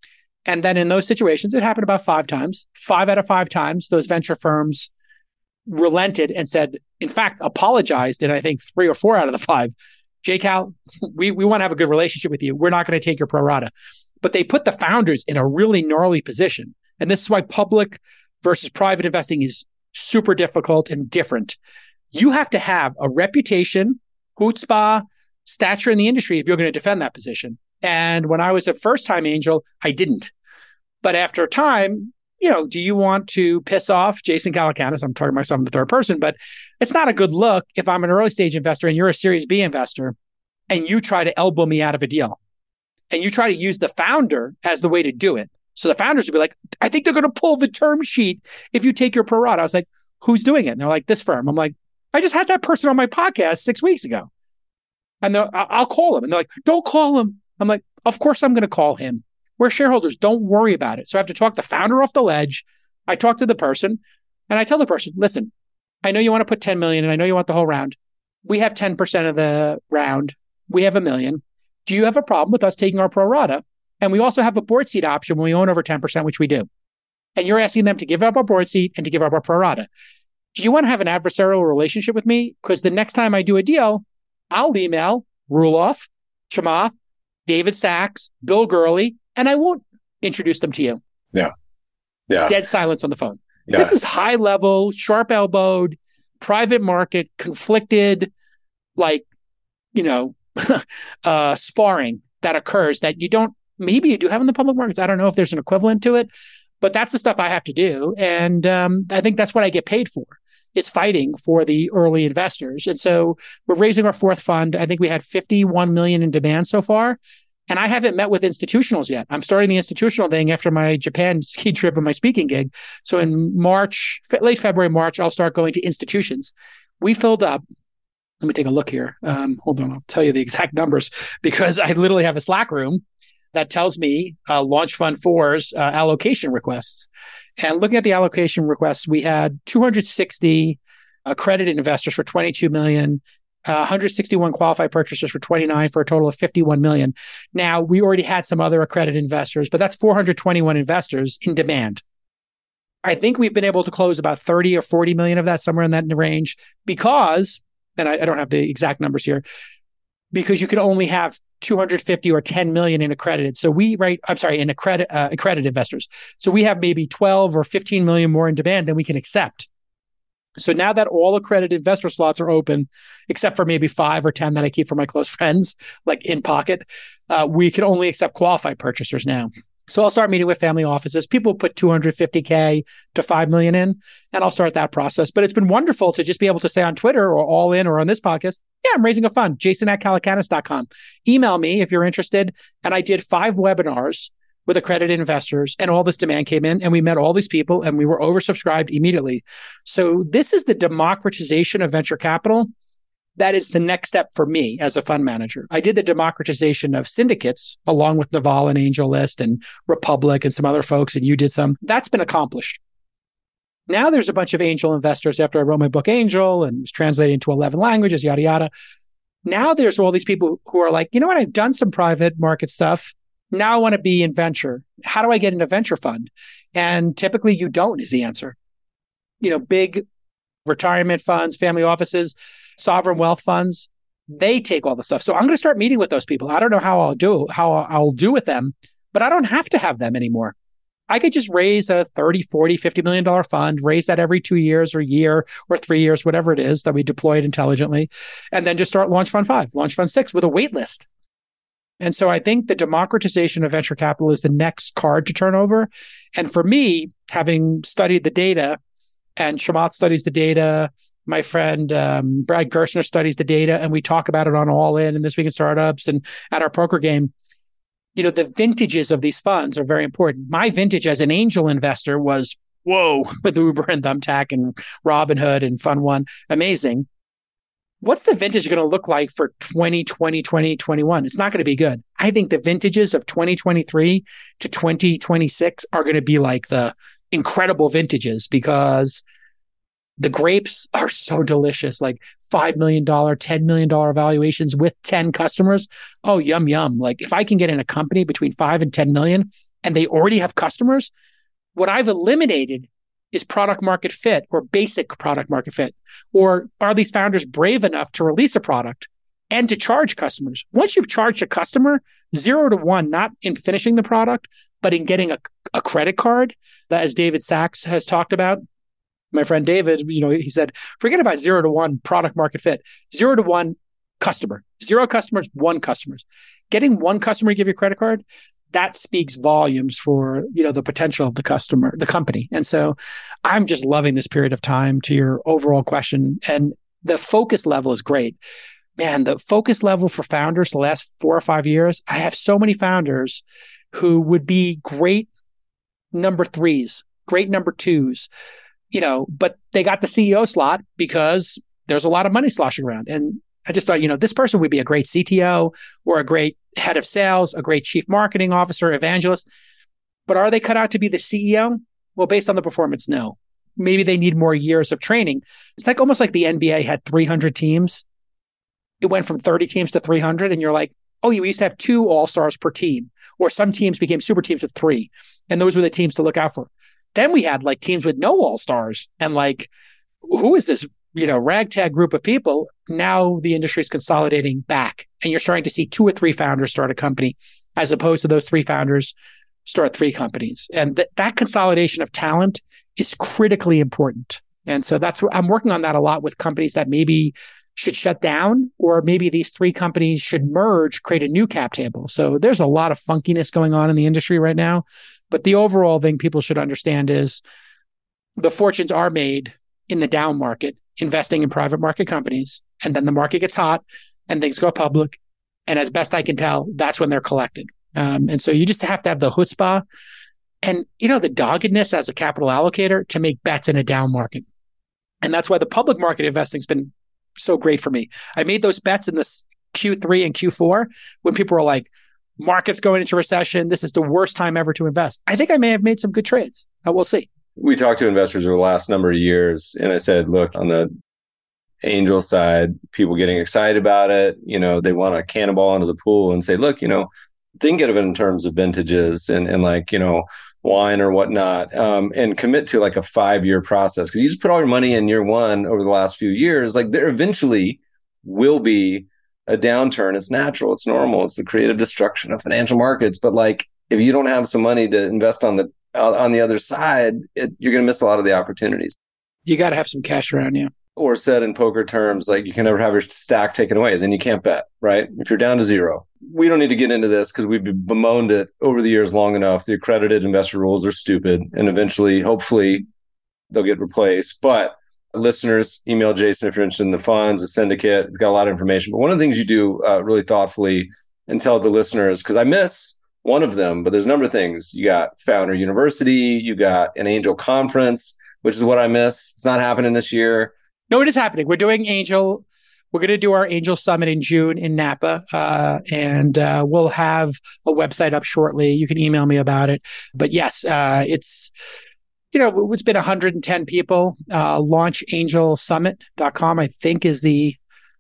S4: And then in those situations, it happened about five times. Five out of five times, those venture firms relented and said, in fact, apologized. And I think three or four out of the five, J Cal, we, we want to have a good relationship with you. We're not going to take your pro rata. But they put the founders in a really gnarly position. And this is why public versus private investing is super difficult and different. You have to have a reputation, chutzpah, stature in the industry if you're going to defend that position. And when I was a first-time angel, I didn't. But after a time, you know, do you want to piss off Jason Calacanis? I'm talking myself in the third person, but it's not a good look if I'm an early stage investor and you're a Series B investor and you try to elbow me out of a deal. And you try to use the founder as the way to do it. So the founders would be like, I think they're going to pull the term sheet if you take your pro rata. I was like, who's doing it? And they're like, this firm. I'm like, I just had that person on my podcast six weeks ago. And I'll call him. And they're like, don't call him. I'm like, of course I'm going to call him. We're shareholders. Don't worry about it. So I have to talk the founder off the ledge. I talk to the person and I tell the person, listen, I know you want to put ten million and I know you want the whole round. We have ten percent of the round. We have a million. Do you have a problem with us taking our pro rata? And we also have a board seat option when we own over ten percent, which we do. And you're asking them to give up our board seat and to give up our pro rata. Do you want to have an adversarial relationship with me? Because the next time I do a deal, I'll email Roelof, Chamath, David Sachs, Bill Gurley, and I won't introduce them to you.
S5: Yeah. Yeah.
S4: Dead silence on the phone.
S5: Yeah.
S4: This is high level, sharp elbowed, private market, conflicted, like, you know, uh, sparring that occurs that you don't, maybe you do have in the public markets. I don't know if there's an equivalent to it, but that's the stuff I have to do. And um, I think that's what I get paid for, is fighting for the early investors. And so we're raising our fourth fund. I think we had fifty-one million in demand so far. And I haven't met with institutionals yet. I'm starting the institutional thing after my Japan ski trip and my speaking gig. So in March, late February, March, I'll start going to institutions. We filled up. Let me take a look here. Um, hold on. I'll tell you the exact numbers because I literally have a Slack room that tells me uh, Launch Fund four's uh, allocation requests. And looking at the allocation requests, we had two hundred sixty accredited investors for twenty-two million, uh, one hundred sixty-one qualified purchasers for twenty-nine, for a total of fifty-one million. Now, we already had some other accredited investors, but that's four hundred twenty-one investors in demand. I think we've been able to close about thirty or forty million of that, somewhere in that range, because, and I, I don't have the exact numbers here, because you can only have two hundred fifty or ten million in accredited. So we, right, I'm sorry, in accredit, uh, accredited investors. So we have maybe twelve or fifteen million more in demand than we can accept. So now that all accredited investor slots are open, except for maybe five or ten that I keep for my close friends, like in pocket, uh, we can only accept qualified purchasers now. So I'll start meeting with family offices. People put two hundred fifty K to five million in, and I'll start that process. But it's been wonderful to just be able to say on Twitter or All In or on this podcast, yeah, I'm raising a fund, jason at calacanis dot com. Email me if you're interested. And I did five webinars with accredited investors, and all this demand came in, and we met all these people, and we were oversubscribed immediately. So this is the democratization of venture capital. That is the next step for me as a fund manager. I did the democratization of syndicates along with Naval and AngelList and Republic and some other folks, and you did some. That's been accomplished. Now there's a bunch of angel investors after I wrote my book, Angel, and was translated into eleven languages, yada, yada. Now there's all these people who are like, you know what? I've done some private market stuff. Now I want to be in venture. How do I get into venture fund? And typically you don't is the answer. You know, big retirement funds, family offices, sovereign wealth funds, they take all the stuff. So I'm going to start meeting with those people. I don't know how I'll do, how I'll do with them, but I don't have to have them anymore. I could just raise a thirty, forty, fifty million dollars fund, raise that every two years or year or three years, whatever it is that we deploy it intelligently, and then just start Launch Fund five, Launch Fund six with a wait list. And so I think the democratization of venture capital is the next card to turn over. And for me, having studied the data, and Chamath studies the data, My friend um, Brad Gerstner studies the data, and we talk about it on All In and This Week in Startups and at our poker game. You know, the vintages of these funds are very important. My vintage as an angel investor was, whoa, with Uber and Thumbtack and Robinhood and Fund One. Amazing. What's the vintage going to look like for twenty twenty, twenty twenty-one? It's not going to be good. I think the vintages of twenty twenty-three to twenty twenty-six are going to be like the incredible vintages because the grapes are so delicious, like five million dollars, ten million dollars valuations with ten customers. Oh, yum, yum. Like if I can get in a company between five and ten million and they already have customers, what I've eliminated is product market fit or basic product market fit. Or are these founders brave enough to release a product and to charge customers? Once you've charged a customer, zero to one, not in finishing the product, but in getting a, a credit card, that as David Sachs has talked about. My friend David, you know, he said, forget about zero to one product market fit, zero to one customer, zero customers, one customers. Getting one customer to give you a credit card, that speaks volumes for, you know, the potential of the customer, the company. And so I'm just loving this period of time to your overall question. And the focus level is great. Man, the focus level for founders the last four or five years, I have so many founders who would be great number threes, great number twos, you know, but they got the C E O slot because there's a lot of money sloshing around. And I just thought, you know, this person would be a great C T O or a great head of sales, a great chief marketing officer, evangelist. But are they cut out to be the C E O? Well, based on the performance, no. Maybe they need more years of training. It's like almost like the N B A had three hundred teams. It went from thirty teams to three hundred. And you're like, oh, you used to have two all-stars per team. Or some teams became super teams with three. And those were the teams to look out for. Then we had like teams with no all-stars. And like, who is this, you know, ragtag group of people? Now the industry is consolidating back. And you're starting to see two or three founders start a company as opposed to those three founders start three companies. And th- that consolidation of talent is critically important. And so that's what I'm working on that a lot with companies that maybe should shut down, or maybe these three companies should merge, create a new cap table. So there's a lot of funkiness going on in the industry right now. But the overall thing people should understand is the fortunes are made in the down market, investing in private market companies. And then the market gets hot and things go public. And as best I can tell, that's when they're collected. Um, and so you just have to have the chutzpah and, you know, the doggedness as a capital allocator to make bets in a down market. And that's why the public market investing has been so great for me. I made those bets in this Q three and Q four when people were like, market's going into recession. This is the worst time ever to invest. I think I may have made some good trades. Uh, we'll see.
S5: We talked to investors over the last number of years, and I said, look, on the angel side, people getting excited about it, you know, they want to cannonball into the pool and say, look, you know, think of it in terms of vintages and, and like, you know, wine or whatnot, um, and commit to like a five-year process. Because you just put all your money in year one over the last few years, like there eventually will be a downturn. It's natural. It's normal. It's the creative destruction of financial markets. But like, if you don't have some money to invest on the on the other side, it, you're going to miss a lot of the opportunities.
S4: You got to have some cash around you.
S5: Or said in poker terms, like you can never have your stack taken away. Then you can't bet, right? If you're down to zero. We don't need to get into this because we've bemoaned it over the years long enough. The accredited investor rules are stupid. And eventually, hopefully, they'll get replaced. But listeners, email Jason if you're interested in the funds, the syndicate. It's got a lot of information. But one of the things you do uh, really thoughtfully and tell the listeners, because I miss one of them, but there's a number of things. You got Founder University, you got an angel conference, which is what I miss. It's not happening this year.
S4: No, it is happening. We're doing Angel. We're going to do our Angel Summit in June in Napa, uh, and uh, we'll have a website up shortly. You can email me about it. But yes, uh, it's, you know, it's been one hundred ten people. Uh, launch angel summit dot com, I think, is the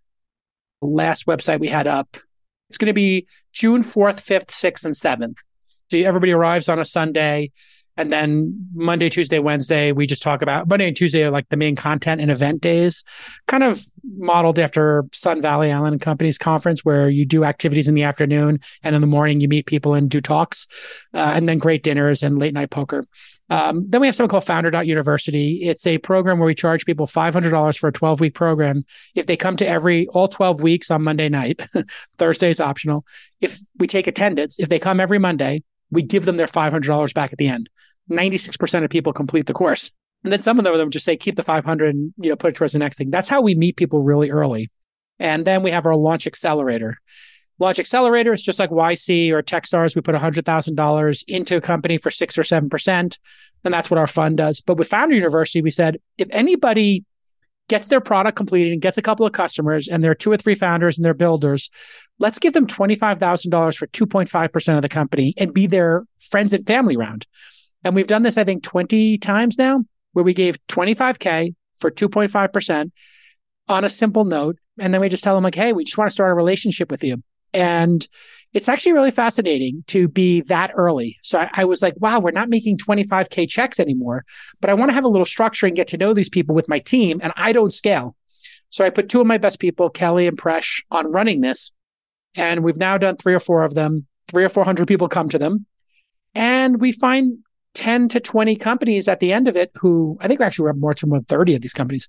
S4: last website we had up. It's going to be June fourth, fifth, sixth, and seventh. So everybody arrives on a Sunday. And then Monday, Tuesday, Wednesday, we just talk about Monday and Tuesday are like the main content and event days, kind of modeled after Sun Valley Island and Company's conference, where you do activities in the afternoon and in the morning you meet people and do talks, uh, and then great dinners and late night poker. Um, then we have something called Founder dot University. It's a program where we charge people five hundred dollars for a twelve week program. If they come to every, all twelve weeks on Monday night, Thursday is optional. If we take attendance, if they come every Monday, we give them their five hundred dollars back at the end. ninety-six percent of people complete the course. And then some of them just say, keep the five hundred and, you know, put it towards the next thing. That's how we meet people really early. And then we have our launch accelerator. Launch accelerator is just like Y C or Techstars. We put one hundred thousand dollars into a company for six or seven percent. And that's what our fund does. But with Founder University, we said, if anybody gets their product completed and gets a couple of customers and there are two or three founders and they're builders, let's give them twenty-five thousand dollars for two point five percent of the company and be their friends and family round. And we've done this, I think, twenty times now, where we gave twenty-five K for two point five percent on a simple note. And then we just tell them like, hey, we just want to start a relationship with you. And it's actually really fascinating to be that early. So I, I was like, wow, we're not making twenty-five K checks anymore, but I want to have a little structure and get to know these people with my team. And I don't scale. So I put two of my best people, Kelly and Presh, on running this. And we've now done three or four of them. Three or four hundred people come to them. And we find ten to twenty companies at the end of it who, I think we actually have more to more than thirty of these companies.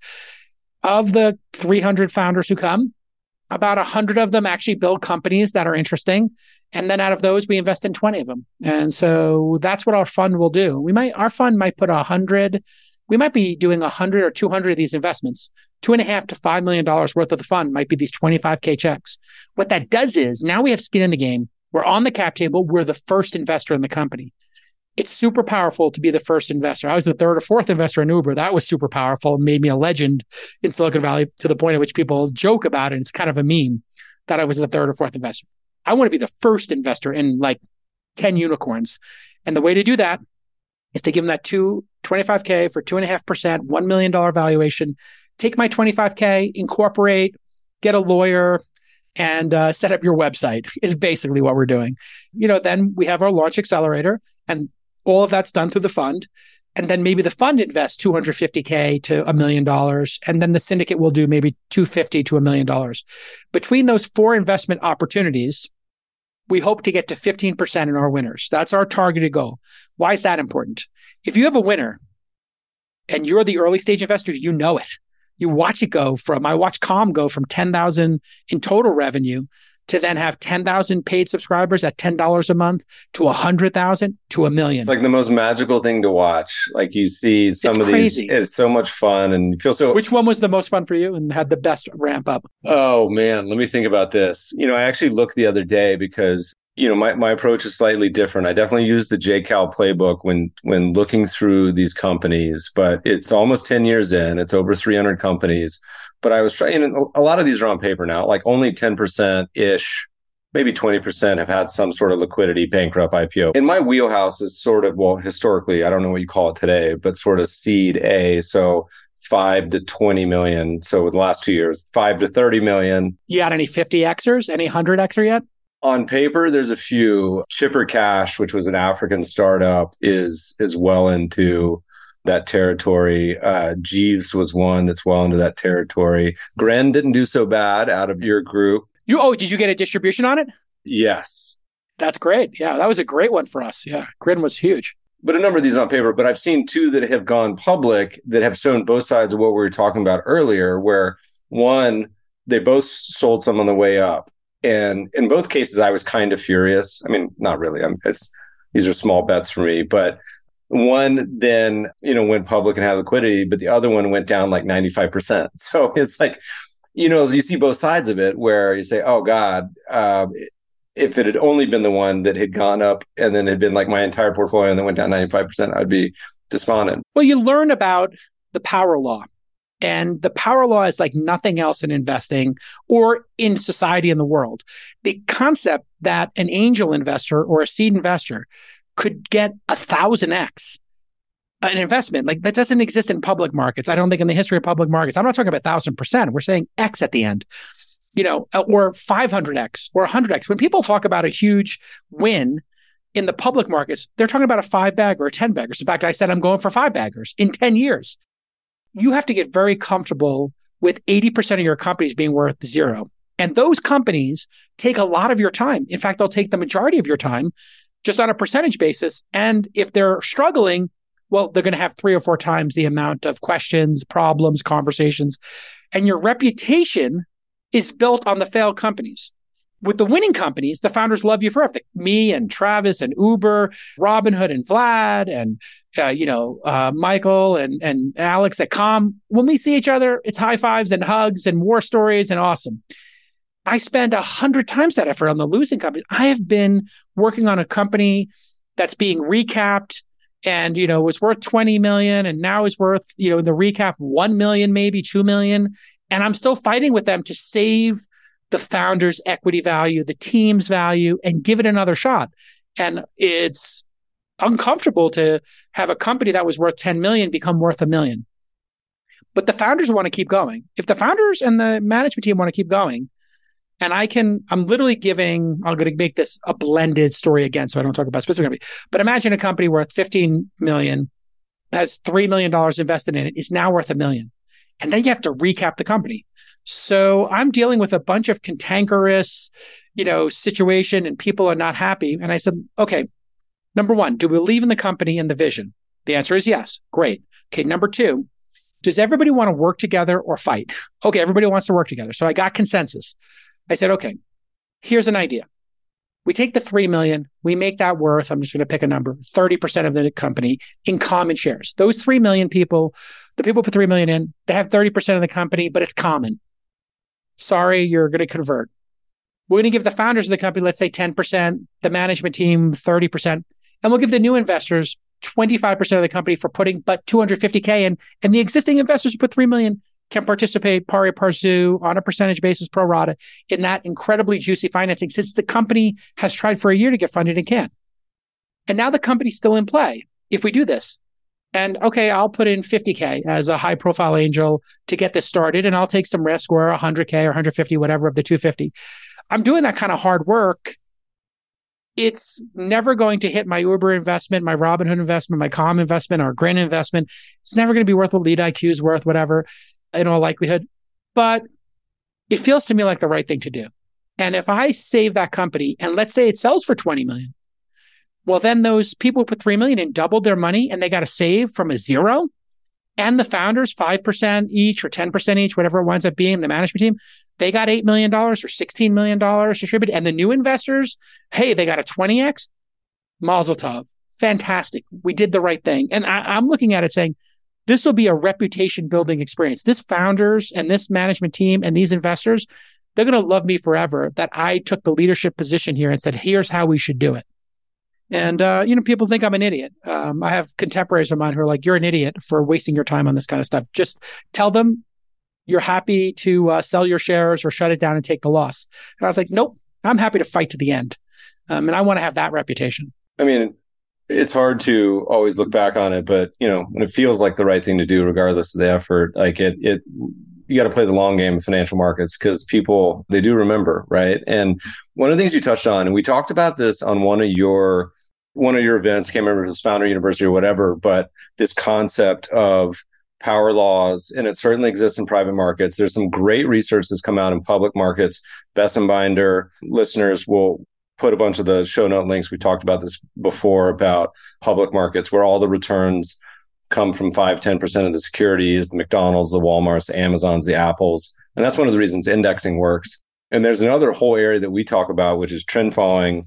S4: Of the three hundred founders who come, about one hundred of them actually build companies that are interesting. And then out of those, we invest in twenty of them. And so that's what our fund will do. We might, our fund might put one hundred, we might be doing one hundred or two hundred of these investments. Two and a half to five million dollars worth of the fund might be these twenty-five K checks. What that does is now we have skin in the game. We're on the cap table. We're the first investor in the company. It's super powerful to be the first investor. I was the third or fourth investor in Uber. That was super powerful and made me a legend in Silicon Valley to the point at which people joke about it. And it's kind of a meme that I was the third or fourth investor. I want to be the first investor in like ten unicorns. And the way to do that is to give them that two, twenty-five K for two and a half percent, one million dollars valuation, take my twenty-five K, incorporate, get a lawyer, and uh, set up your website is basically what we're doing. You know, then we have our launch accelerator and all of that's done through the fund. And then maybe the fund invests two hundred fifty K to a million dollars. And then the syndicate will do maybe two hundred fifty to a million dollars. Between those four investment opportunities, we hope to get to fifteen percent in our winners. That's our targeted goal. Why is that important? If you have a winner and you're the early stage investors, you know it. You watch it go from, I watch Calm go from ten thousand in total revenue to then have ten thousand paid subscribers at ten dollars a month to one hundred thousand to a million.
S5: It's like the most magical thing to watch. Like you see some
S4: it's
S5: of
S4: crazy.
S5: these, it's so much fun and you feel so.
S4: Which one was the most fun for you and had the best ramp up?
S5: Oh man, let me think about this. You know, I actually looked the other day because, you know, my, my approach is slightly different. I definitely use the J Cal playbook when when looking through these companies, but it's almost ten years in. It's over three hundred companies. But I was trying, and a lot of these are on paper now, like only ten percent-ish, maybe twenty percent have had some sort of liquidity, bankrupt, I P O. In my wheelhouse is sort of, well, historically, I don't know what you call it today, but sort of seed A. So five to twenty million. So with the last two years, five to thirty million.
S4: You got any fifty Xers, any one hundred Xer yet?
S5: On paper, there's a few. Chipper Cash, which was an African startup, is is well into that territory. Uh, Jeeves was one that's well into that territory. Gren didn't do so bad out of your group.
S4: You oh, did you get a distribution on it?
S5: Yes.
S4: That's great. Yeah, that was a great one for us. Yeah, Gren was huge.
S5: But a number of these on paper, but I've seen two that have gone public that have shown both sides of what we were talking about earlier, where one, they both sold some on the way up. And in both cases, I was kind of furious. I mean, not really. I'm, it's, these are small bets for me. But one then, you know, went public and had liquidity, but the other one went down like ninety-five percent. So it's like, you know, you see both sides of it where you say, oh, God, uh, if it had only been the one that had gone up and then had been like my entire portfolio and then went down ninety-five percent, I'd be despondent.
S4: Well, you learn about the power law. And the power law is like nothing else in investing or in society in the world. The concept that an angel investor or a seed investor could get a thousand X an investment, like that doesn't exist in public markets. I don't think in the history of public markets. I'm not talking about thousand percent. We're saying X at the end, you know, or five hundred X or one hundred X. When people talk about a huge win in the public markets, they're talking about a five bag or a ten baggers. In fact, I said I'm going for five baggers in ten years. You have to get very comfortable with eighty percent of your companies being worth zero. And those companies take a lot of your time. In fact, they'll take the majority of your time just on a percentage basis. And if they're struggling, well, they're going to have three or four times the amount of questions, problems, conversations. And your reputation is built on the failed companies. With the winning companies, the founders love you forever. The, me and Travis and Uber, Robinhood and Vlad and, uh, you know, uh, Michael and, and Alex at Calm. When we see each other, it's high fives and hugs and war stories and awesome. I spend a hundred times that effort on the losing company. I have been working on a company that's being recapped and, you know, was worth twenty million and now is worth, you know, in the recap, one million, maybe two million. And I'm still fighting with them to save the founder's equity value, the team's value, and give it another shot. And it's uncomfortable to have a company that was worth ten million become worth a million. But the founders want to keep going. If the founders and the management team want to keep going, and I can, I'm literally giving, I'm going to make this a blended story again, so I don't talk about specific company. But imagine a company worth fifteen million, has three million dollars invested in it, is now worth a million. And then you have to recap the company. So I'm dealing with a bunch of cantankerous, you know, situation and people are not happy. And I said, okay, number one, do we believe in the company and the vision? The answer is yes. Great. Okay. Number two, does everybody want to work together or fight? Okay. Everybody wants to work together. So I got consensus. I said, okay, here's an idea. We take the three million, we make that worth, I'm just going to pick a number, thirty percent of the company in common shares. Those three million people, the people put three million in, they have thirty percent of the company, but it's common. Sorry, you're going to convert. We're going to give the founders of the company, let's say ten percent, the management team, thirty percent, and we'll give the new investors twenty-five percent of the company for putting but two hundred fifty K in, and the existing investors who put three million can participate pari passu on a percentage basis pro rata in that incredibly juicy financing since the company has tried for a year to get funded and can't. And now the company's still in play if we do this. And okay, I'll put in fifty K as a high profile angel to get this started and I'll take some risk or one hundred K or one hundred fifty, whatever of the two hundred fifty. I'm doing that kind of hard work. It's never going to hit my Uber investment, my Robinhood investment, my Calm investment, or Grin investment. It's never going to be worth what Lead I Q is worth, whatever, in all likelihood. But it feels to me like the right thing to do. And if I save that company and let's say it sells for twenty million, well, then those people who put three million in doubled their money and they got to save from a zero. And the founders, five percent each or ten percent each, whatever it winds up being, the management team, they got eight million dollars or sixteen million dollars distributed. And the new investors, hey, they got a twenty X. Mazel tov. Fantastic. We did the right thing. And I, I'm looking at it saying, this will be a reputation building experience. This founders and this management team and these investors, they're going to love me forever that I took the leadership position here and said, here's how we should do it. And, uh, you know, people think I'm an idiot. Um, I have contemporaries of mine who are like, you're an idiot for wasting your time on this kind of stuff. Just tell them you're happy to uh, sell your shares or shut it down and take the loss. And I was like, nope, I'm happy to fight to the end. Um, and I want to have that reputation.
S5: I mean, it's hard to always look back on it, but, you know, when it feels like the right thing to do, regardless of the effort, like it, it, you got to play the long game in financial markets because people, they do remember, right? And one of the things you touched on, and we talked about this on one of your one of your events, can't remember if it was Founder University or whatever, but this concept of power laws, and it certainly exists in private markets. There's some great research that's come out in public markets. Besson Binder listeners will put a bunch of the show note links. We talked about this before about public markets, where all the returns come from five, ten percent of the securities, the McDonald's, the Walmarts, the Amazons, the Apples. And that's one of the reasons indexing works. And there's another whole area that we talk about, which is trend following.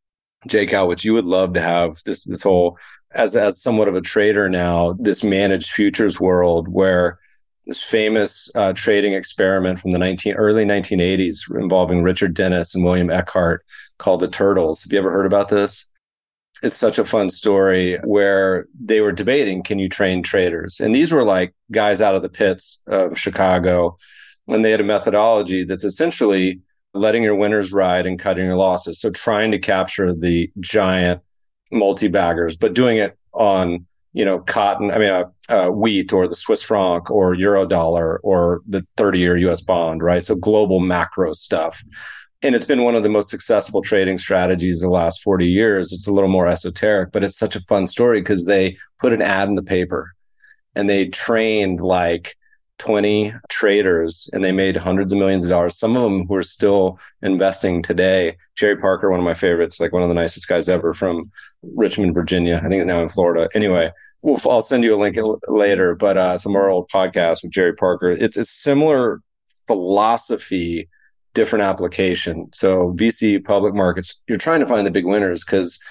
S5: J Cal, which you would love to have this this whole, as as somewhat of a trader now, this managed futures world where this famous uh, trading experiment from the nineteen early nineteen eighties involving Richard Dennis and William Eckhart called the Turtles. Have you ever heard about this? It's such a fun story where they were debating, can you train traders? And these were like guys out of the pits of Chicago. And they had a methodology that's essentially letting your winners ride and cutting your losses. So trying to capture the giant multi-baggers, but doing it on, you know, cotton, I mean, uh, uh, wheat or the Swiss franc or euro dollar or the thirty-year U S bond, right? So global macro stuff. And it's been one of the most successful trading strategies the last forty years. It's a little more esoteric, but it's such a fun story because they put an ad in the paper and they trained like twenty traders and they made hundreds of millions of dollars. Some of them who are still investing today. Jerry Parker, one of my favorites, like one of the nicest guys ever from Richmond, Virginia. I think he's now in Florida. Anyway, we'll, I'll send you a link later, but uh, some of our old podcasts with Jerry Parker. It's a similar philosophy different application. So V C public markets, you're trying to find the big winners because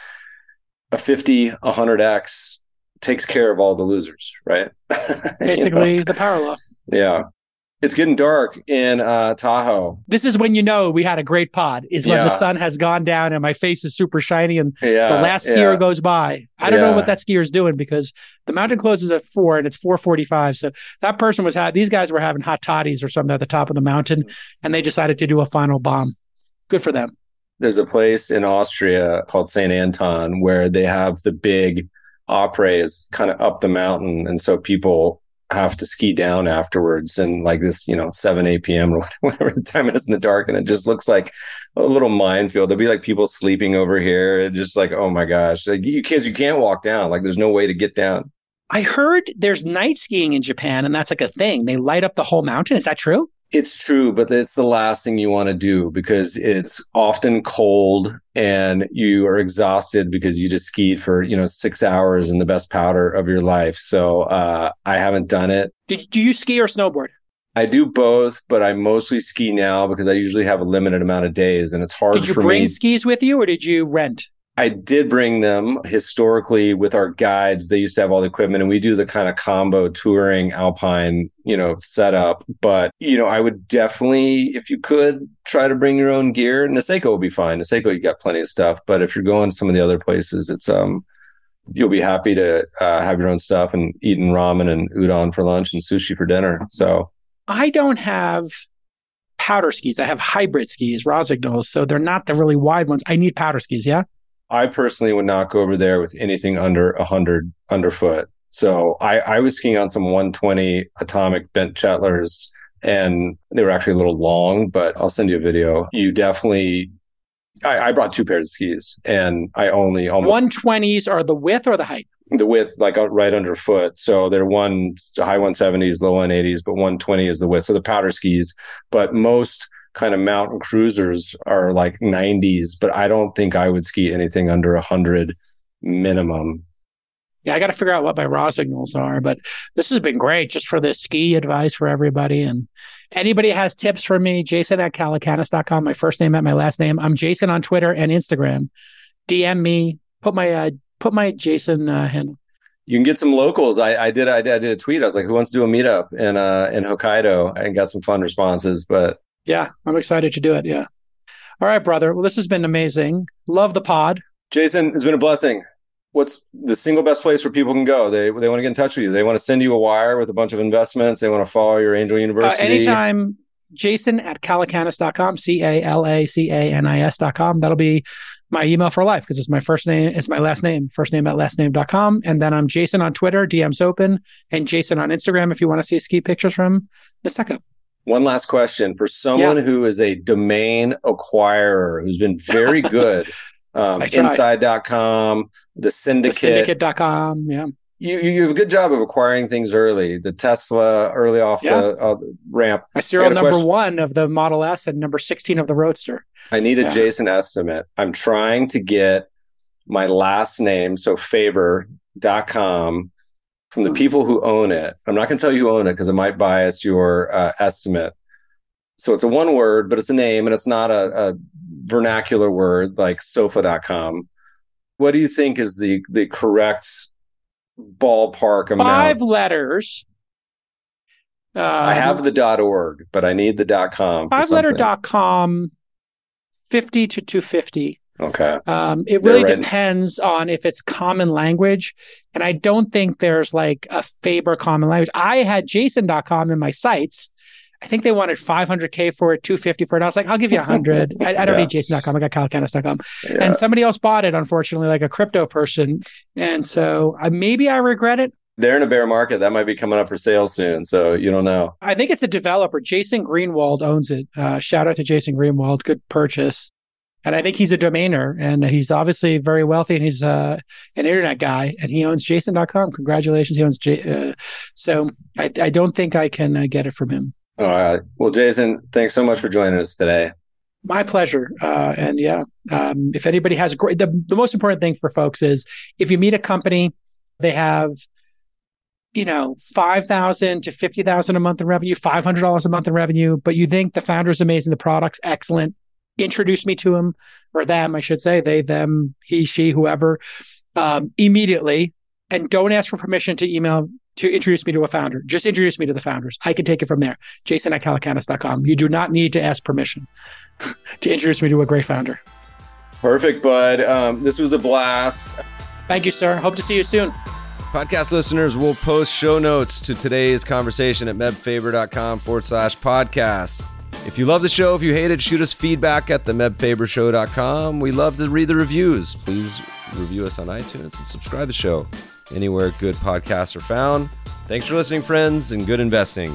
S5: a fifty, one hundred X takes care of all the losers, right?
S4: Basically,
S5: you know?
S4: the power law.
S5: Yeah. It's getting dark in uh, Tahoe.
S4: This is when you know we had a great pod, is when
S5: Yeah.
S4: the sun has gone down and my face is super shiny and
S5: Yeah,
S4: the last skier
S5: yeah.
S4: goes by. I don't
S5: Yeah.
S4: know what that skier is doing because the mountain closes at four and it's four forty-five. So that person was had these guys were having hot toddies or something at the top of the mountain, and they decided to do a final bomb. Good for them.
S5: There's a place in Austria called Saint Anton where they have the big apres kind of up the mountain, and so people have to ski down afterwards, and like this, you know, seven, eight p.m. or whatever the time it is in the dark, and it just looks like a little minefield. There'll be like people sleeping over here, and just like, oh my gosh, like you kids, you can't walk down. Like there's no way to get down.
S4: I heard there's night skiing in Japan, and that's like a thing. They light up the whole mountain. Is that true?
S5: It's true, but it's the last thing you want to do because it's often cold and you are exhausted because you just skied for, you know, six hours in the best powder of your life. So uh, I haven't done it.
S4: Did, do you ski or snowboard?
S5: I do both, but I mostly ski now because I usually have a limited amount of days and it's hard
S4: Did you
S5: for
S4: bring
S5: me.
S4: skis with you or did you rent?
S5: I did bring them. Historically with our guides. They used to have all the equipment and we do the kind of combo touring alpine, you know, setup. But, you know, I would definitely, if you could, try to bring your own gear. Niseko will be fine. Niseko, you got plenty of stuff. But if you're going to some of the other places, it's, um, you'll be happy to uh, have your own stuff and eating ramen and udon for lunch and sushi for dinner. So
S4: I don't have powder skis. I have hybrid skis, Rosignol's. So they're not the really wide ones. I need powder skis. Yeah.
S5: I personally would not go over there with anything under one hundred underfoot. So I, I was skiing on some one twenty Atomic bent Chetlers, and they were actually a little long, but I'll send you a video. You definitely, I, I brought two pairs of skis, and I only almost...
S4: one twenties are the width or the height?
S5: The width, like right underfoot. So they're one high one seventies, low one eighties, but one twenty is the width. So the powder skis, but most kind of mountain cruisers are like nineties, but I don't think I would ski anything under one hundred minimum.
S4: Yeah, I got to figure out what my Rosignol's are, but this has been great just for the ski advice for everybody. And anybody has tips for me, Jason at calacanis dot com, my first name at my last name. I'm Jason on Twitter and Instagram. D M me, put my uh, put my Jason uh, handle.
S5: You can get some locals. I, I did I did I did a tweet. I was like, who wants to do a meetup in uh in Hokkaido, and got some fun responses. But
S4: yeah, I'm excited to do it. Yeah. All right, brother. Well, this has been amazing. Love the pod.
S5: Jason, it's been a blessing. What's the single best place where people can go? They they want to get in touch with you. They want to send you a wire with a bunch of investments. They want to follow your Angel University.
S4: Uh, anytime, Jason at calacanis dot com, C A L A C A N I S dot com. That'll be my email for life because it's my first name. It's my last name, first name at last name dot com. And then I'm Jason on Twitter, D Ms open, and Jason on Instagram if you want to see ski pictures from Niseko.
S5: One last question for someone
S4: Yeah.
S5: who is a domain acquirer who's been very good. um, inside dot com, the syndicate.
S4: The syndicate dot com. Yeah.
S5: You, you have a good job of acquiring things early. The Tesla early off
S4: Yeah.
S5: the uh, ramp.
S4: I serial
S5: I got a
S4: number
S5: question.
S4: one of the Model S and number sixteen of the Roadster.
S5: I need a
S4: Yeah.
S5: Jason estimate. I'm trying to get my last name, so favor dot com, from the people who own it. I'm not going to tell you who own it because it might bias your uh, estimate. So it's a one word, but it's a name and it's not a, a vernacular word like sofa dot com. What do you think is the, the correct ballpark amount?
S4: Five letters. Um,
S5: I have the .org, but I need the .com. for
S4: five letter
S5: something.
S4: dot com, fifty to two fifty.
S5: Okay.
S4: Um, it
S5: They're
S4: really
S5: right.
S4: depends on if it's common language. And I don't think there's like a Faber common language. I had jason dot com in my sites. I think they wanted five hundred K for it, two fifty for it. I was like, I'll give you one hundred. I, I don't
S5: Yeah.
S4: need jason dot com. I got calacanis dot com.
S5: Yeah.
S4: And somebody else bought it, unfortunately, like a crypto person. And so I, maybe I regret it.
S5: They're in a bear market. That might be coming up for sale soon. So you don't know.
S4: I think it's a developer. Jason Greenwald owns it. Uh, shout out to Jason Greenwald. Good purchase. And I think he's a domainer, and he's obviously very wealthy, and he's uh, an internet guy, and he owns jason dot com. Congratulations. He owns J- uh, so I, I don't think I can uh, get it from him.
S5: All right. Well, Jason, thanks so much for joining us today.
S4: My pleasure. Uh, and yeah, um, if anybody has great, the, the most important thing for folks is if you meet a company, they have you know, five thousand to fifty thousand a month in revenue, five hundred dollars a month in revenue, but you think the founder's amazing, the product's excellent, introduce me to him or them, I should say, they, them, he, she, whoever, um, immediately, and don't ask for permission to email to introduce me to a founder. Just introduce me to the founders. I can take it from there. Jason at calacanis dot com. You do not need to ask permission to introduce me to a great founder.
S5: Perfect, bud. Um, this was a blast.
S4: Thank you, sir. Hope to see you soon.
S3: Podcast listeners will post show notes to today's conversation at mebfaber.com forward slash podcast. If you love the show, if you hate it, shoot us feedback at the meb faber show dot com. We love to read the reviews. Please review us on iTunes and subscribe to the show anywhere good podcasts are found. Thanks for listening, friends, and good investing.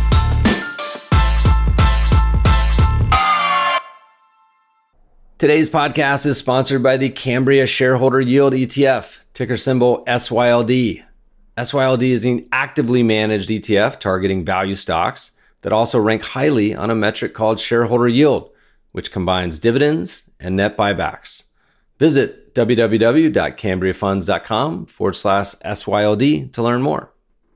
S3: Today's podcast is sponsored by the Cambria Shareholder Yield E T F, ticker symbol S Y L D. S Y L D is an actively managed E T F targeting value stocks that also rank highly on a metric called shareholder yield, which combines dividends and net buybacks. Visit www.cambriafunds.com forward slash SYLD to learn more.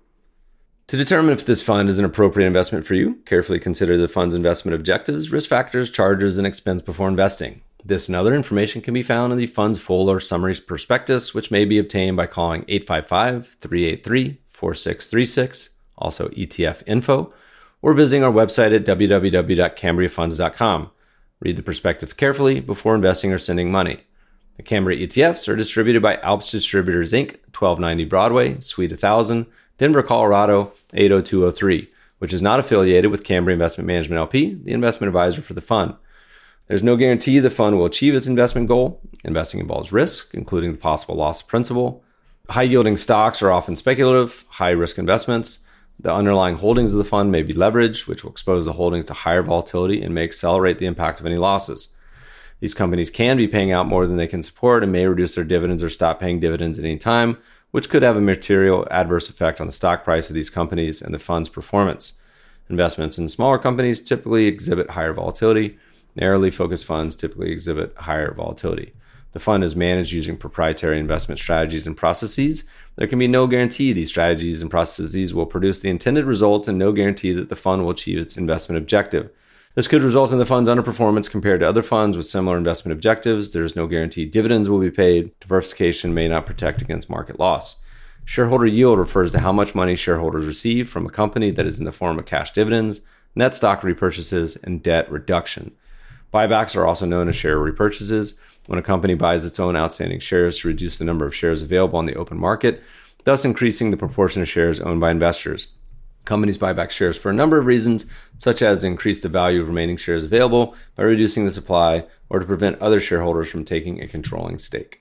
S3: To determine if this fund is an appropriate investment for you, carefully consider the fund's investment objectives, risk factors, charges, and expense before investing. This and other information can be found in the fund's full or summary prospectus, which may be obtained by calling eight five five, three eight three, four six three six, also E T F info, or visiting our website at w w w dot cambria funds dot com. Read the prospectus carefully before investing or sending money. The Cambria E T Fs are distributed by Alps Distributors, Incorporated, twelve ninety Broadway, Suite one thousand, Denver, Colorado, eight oh two oh three, which is not affiliated with Cambria Investment Management L P, the investment advisor for the fund. There's no guarantee the fund will achieve its investment goal. Investing involves risk, including the possible loss of principal. High-yielding stocks are often speculative, high-risk investments. The underlying holdings of the fund may be leveraged, which will expose the holdings to higher volatility and may accelerate the impact of any losses. These companies can be paying out more than they can support and may reduce their dividends or stop paying dividends at any time, which could have a material adverse effect on the stock price of these companies and the fund's performance. Investments in smaller companies typically exhibit higher volatility. Narrowly focused funds typically exhibit higher volatility. The fund is managed using proprietary investment strategies and processes. There can be no guarantee these strategies and processes will produce the intended results and no guarantee that the fund will achieve its investment objective. This could result in the fund's underperformance compared to other funds with similar investment objectives. There is no guarantee dividends will be paid. Diversification may not protect against market loss. Shareholder yield refers to how much money shareholders receive from a company that is in the form of cash dividends, net stock repurchases, and debt reduction. Buybacks are also known as share repurchases, when a company buys its own outstanding shares to reduce the number of shares available on the open market, thus increasing the proportion of shares owned by investors. Companies buy back shares for a number of reasons, such as increase the value of remaining shares available by reducing the supply or to prevent other shareholders from taking a controlling stake.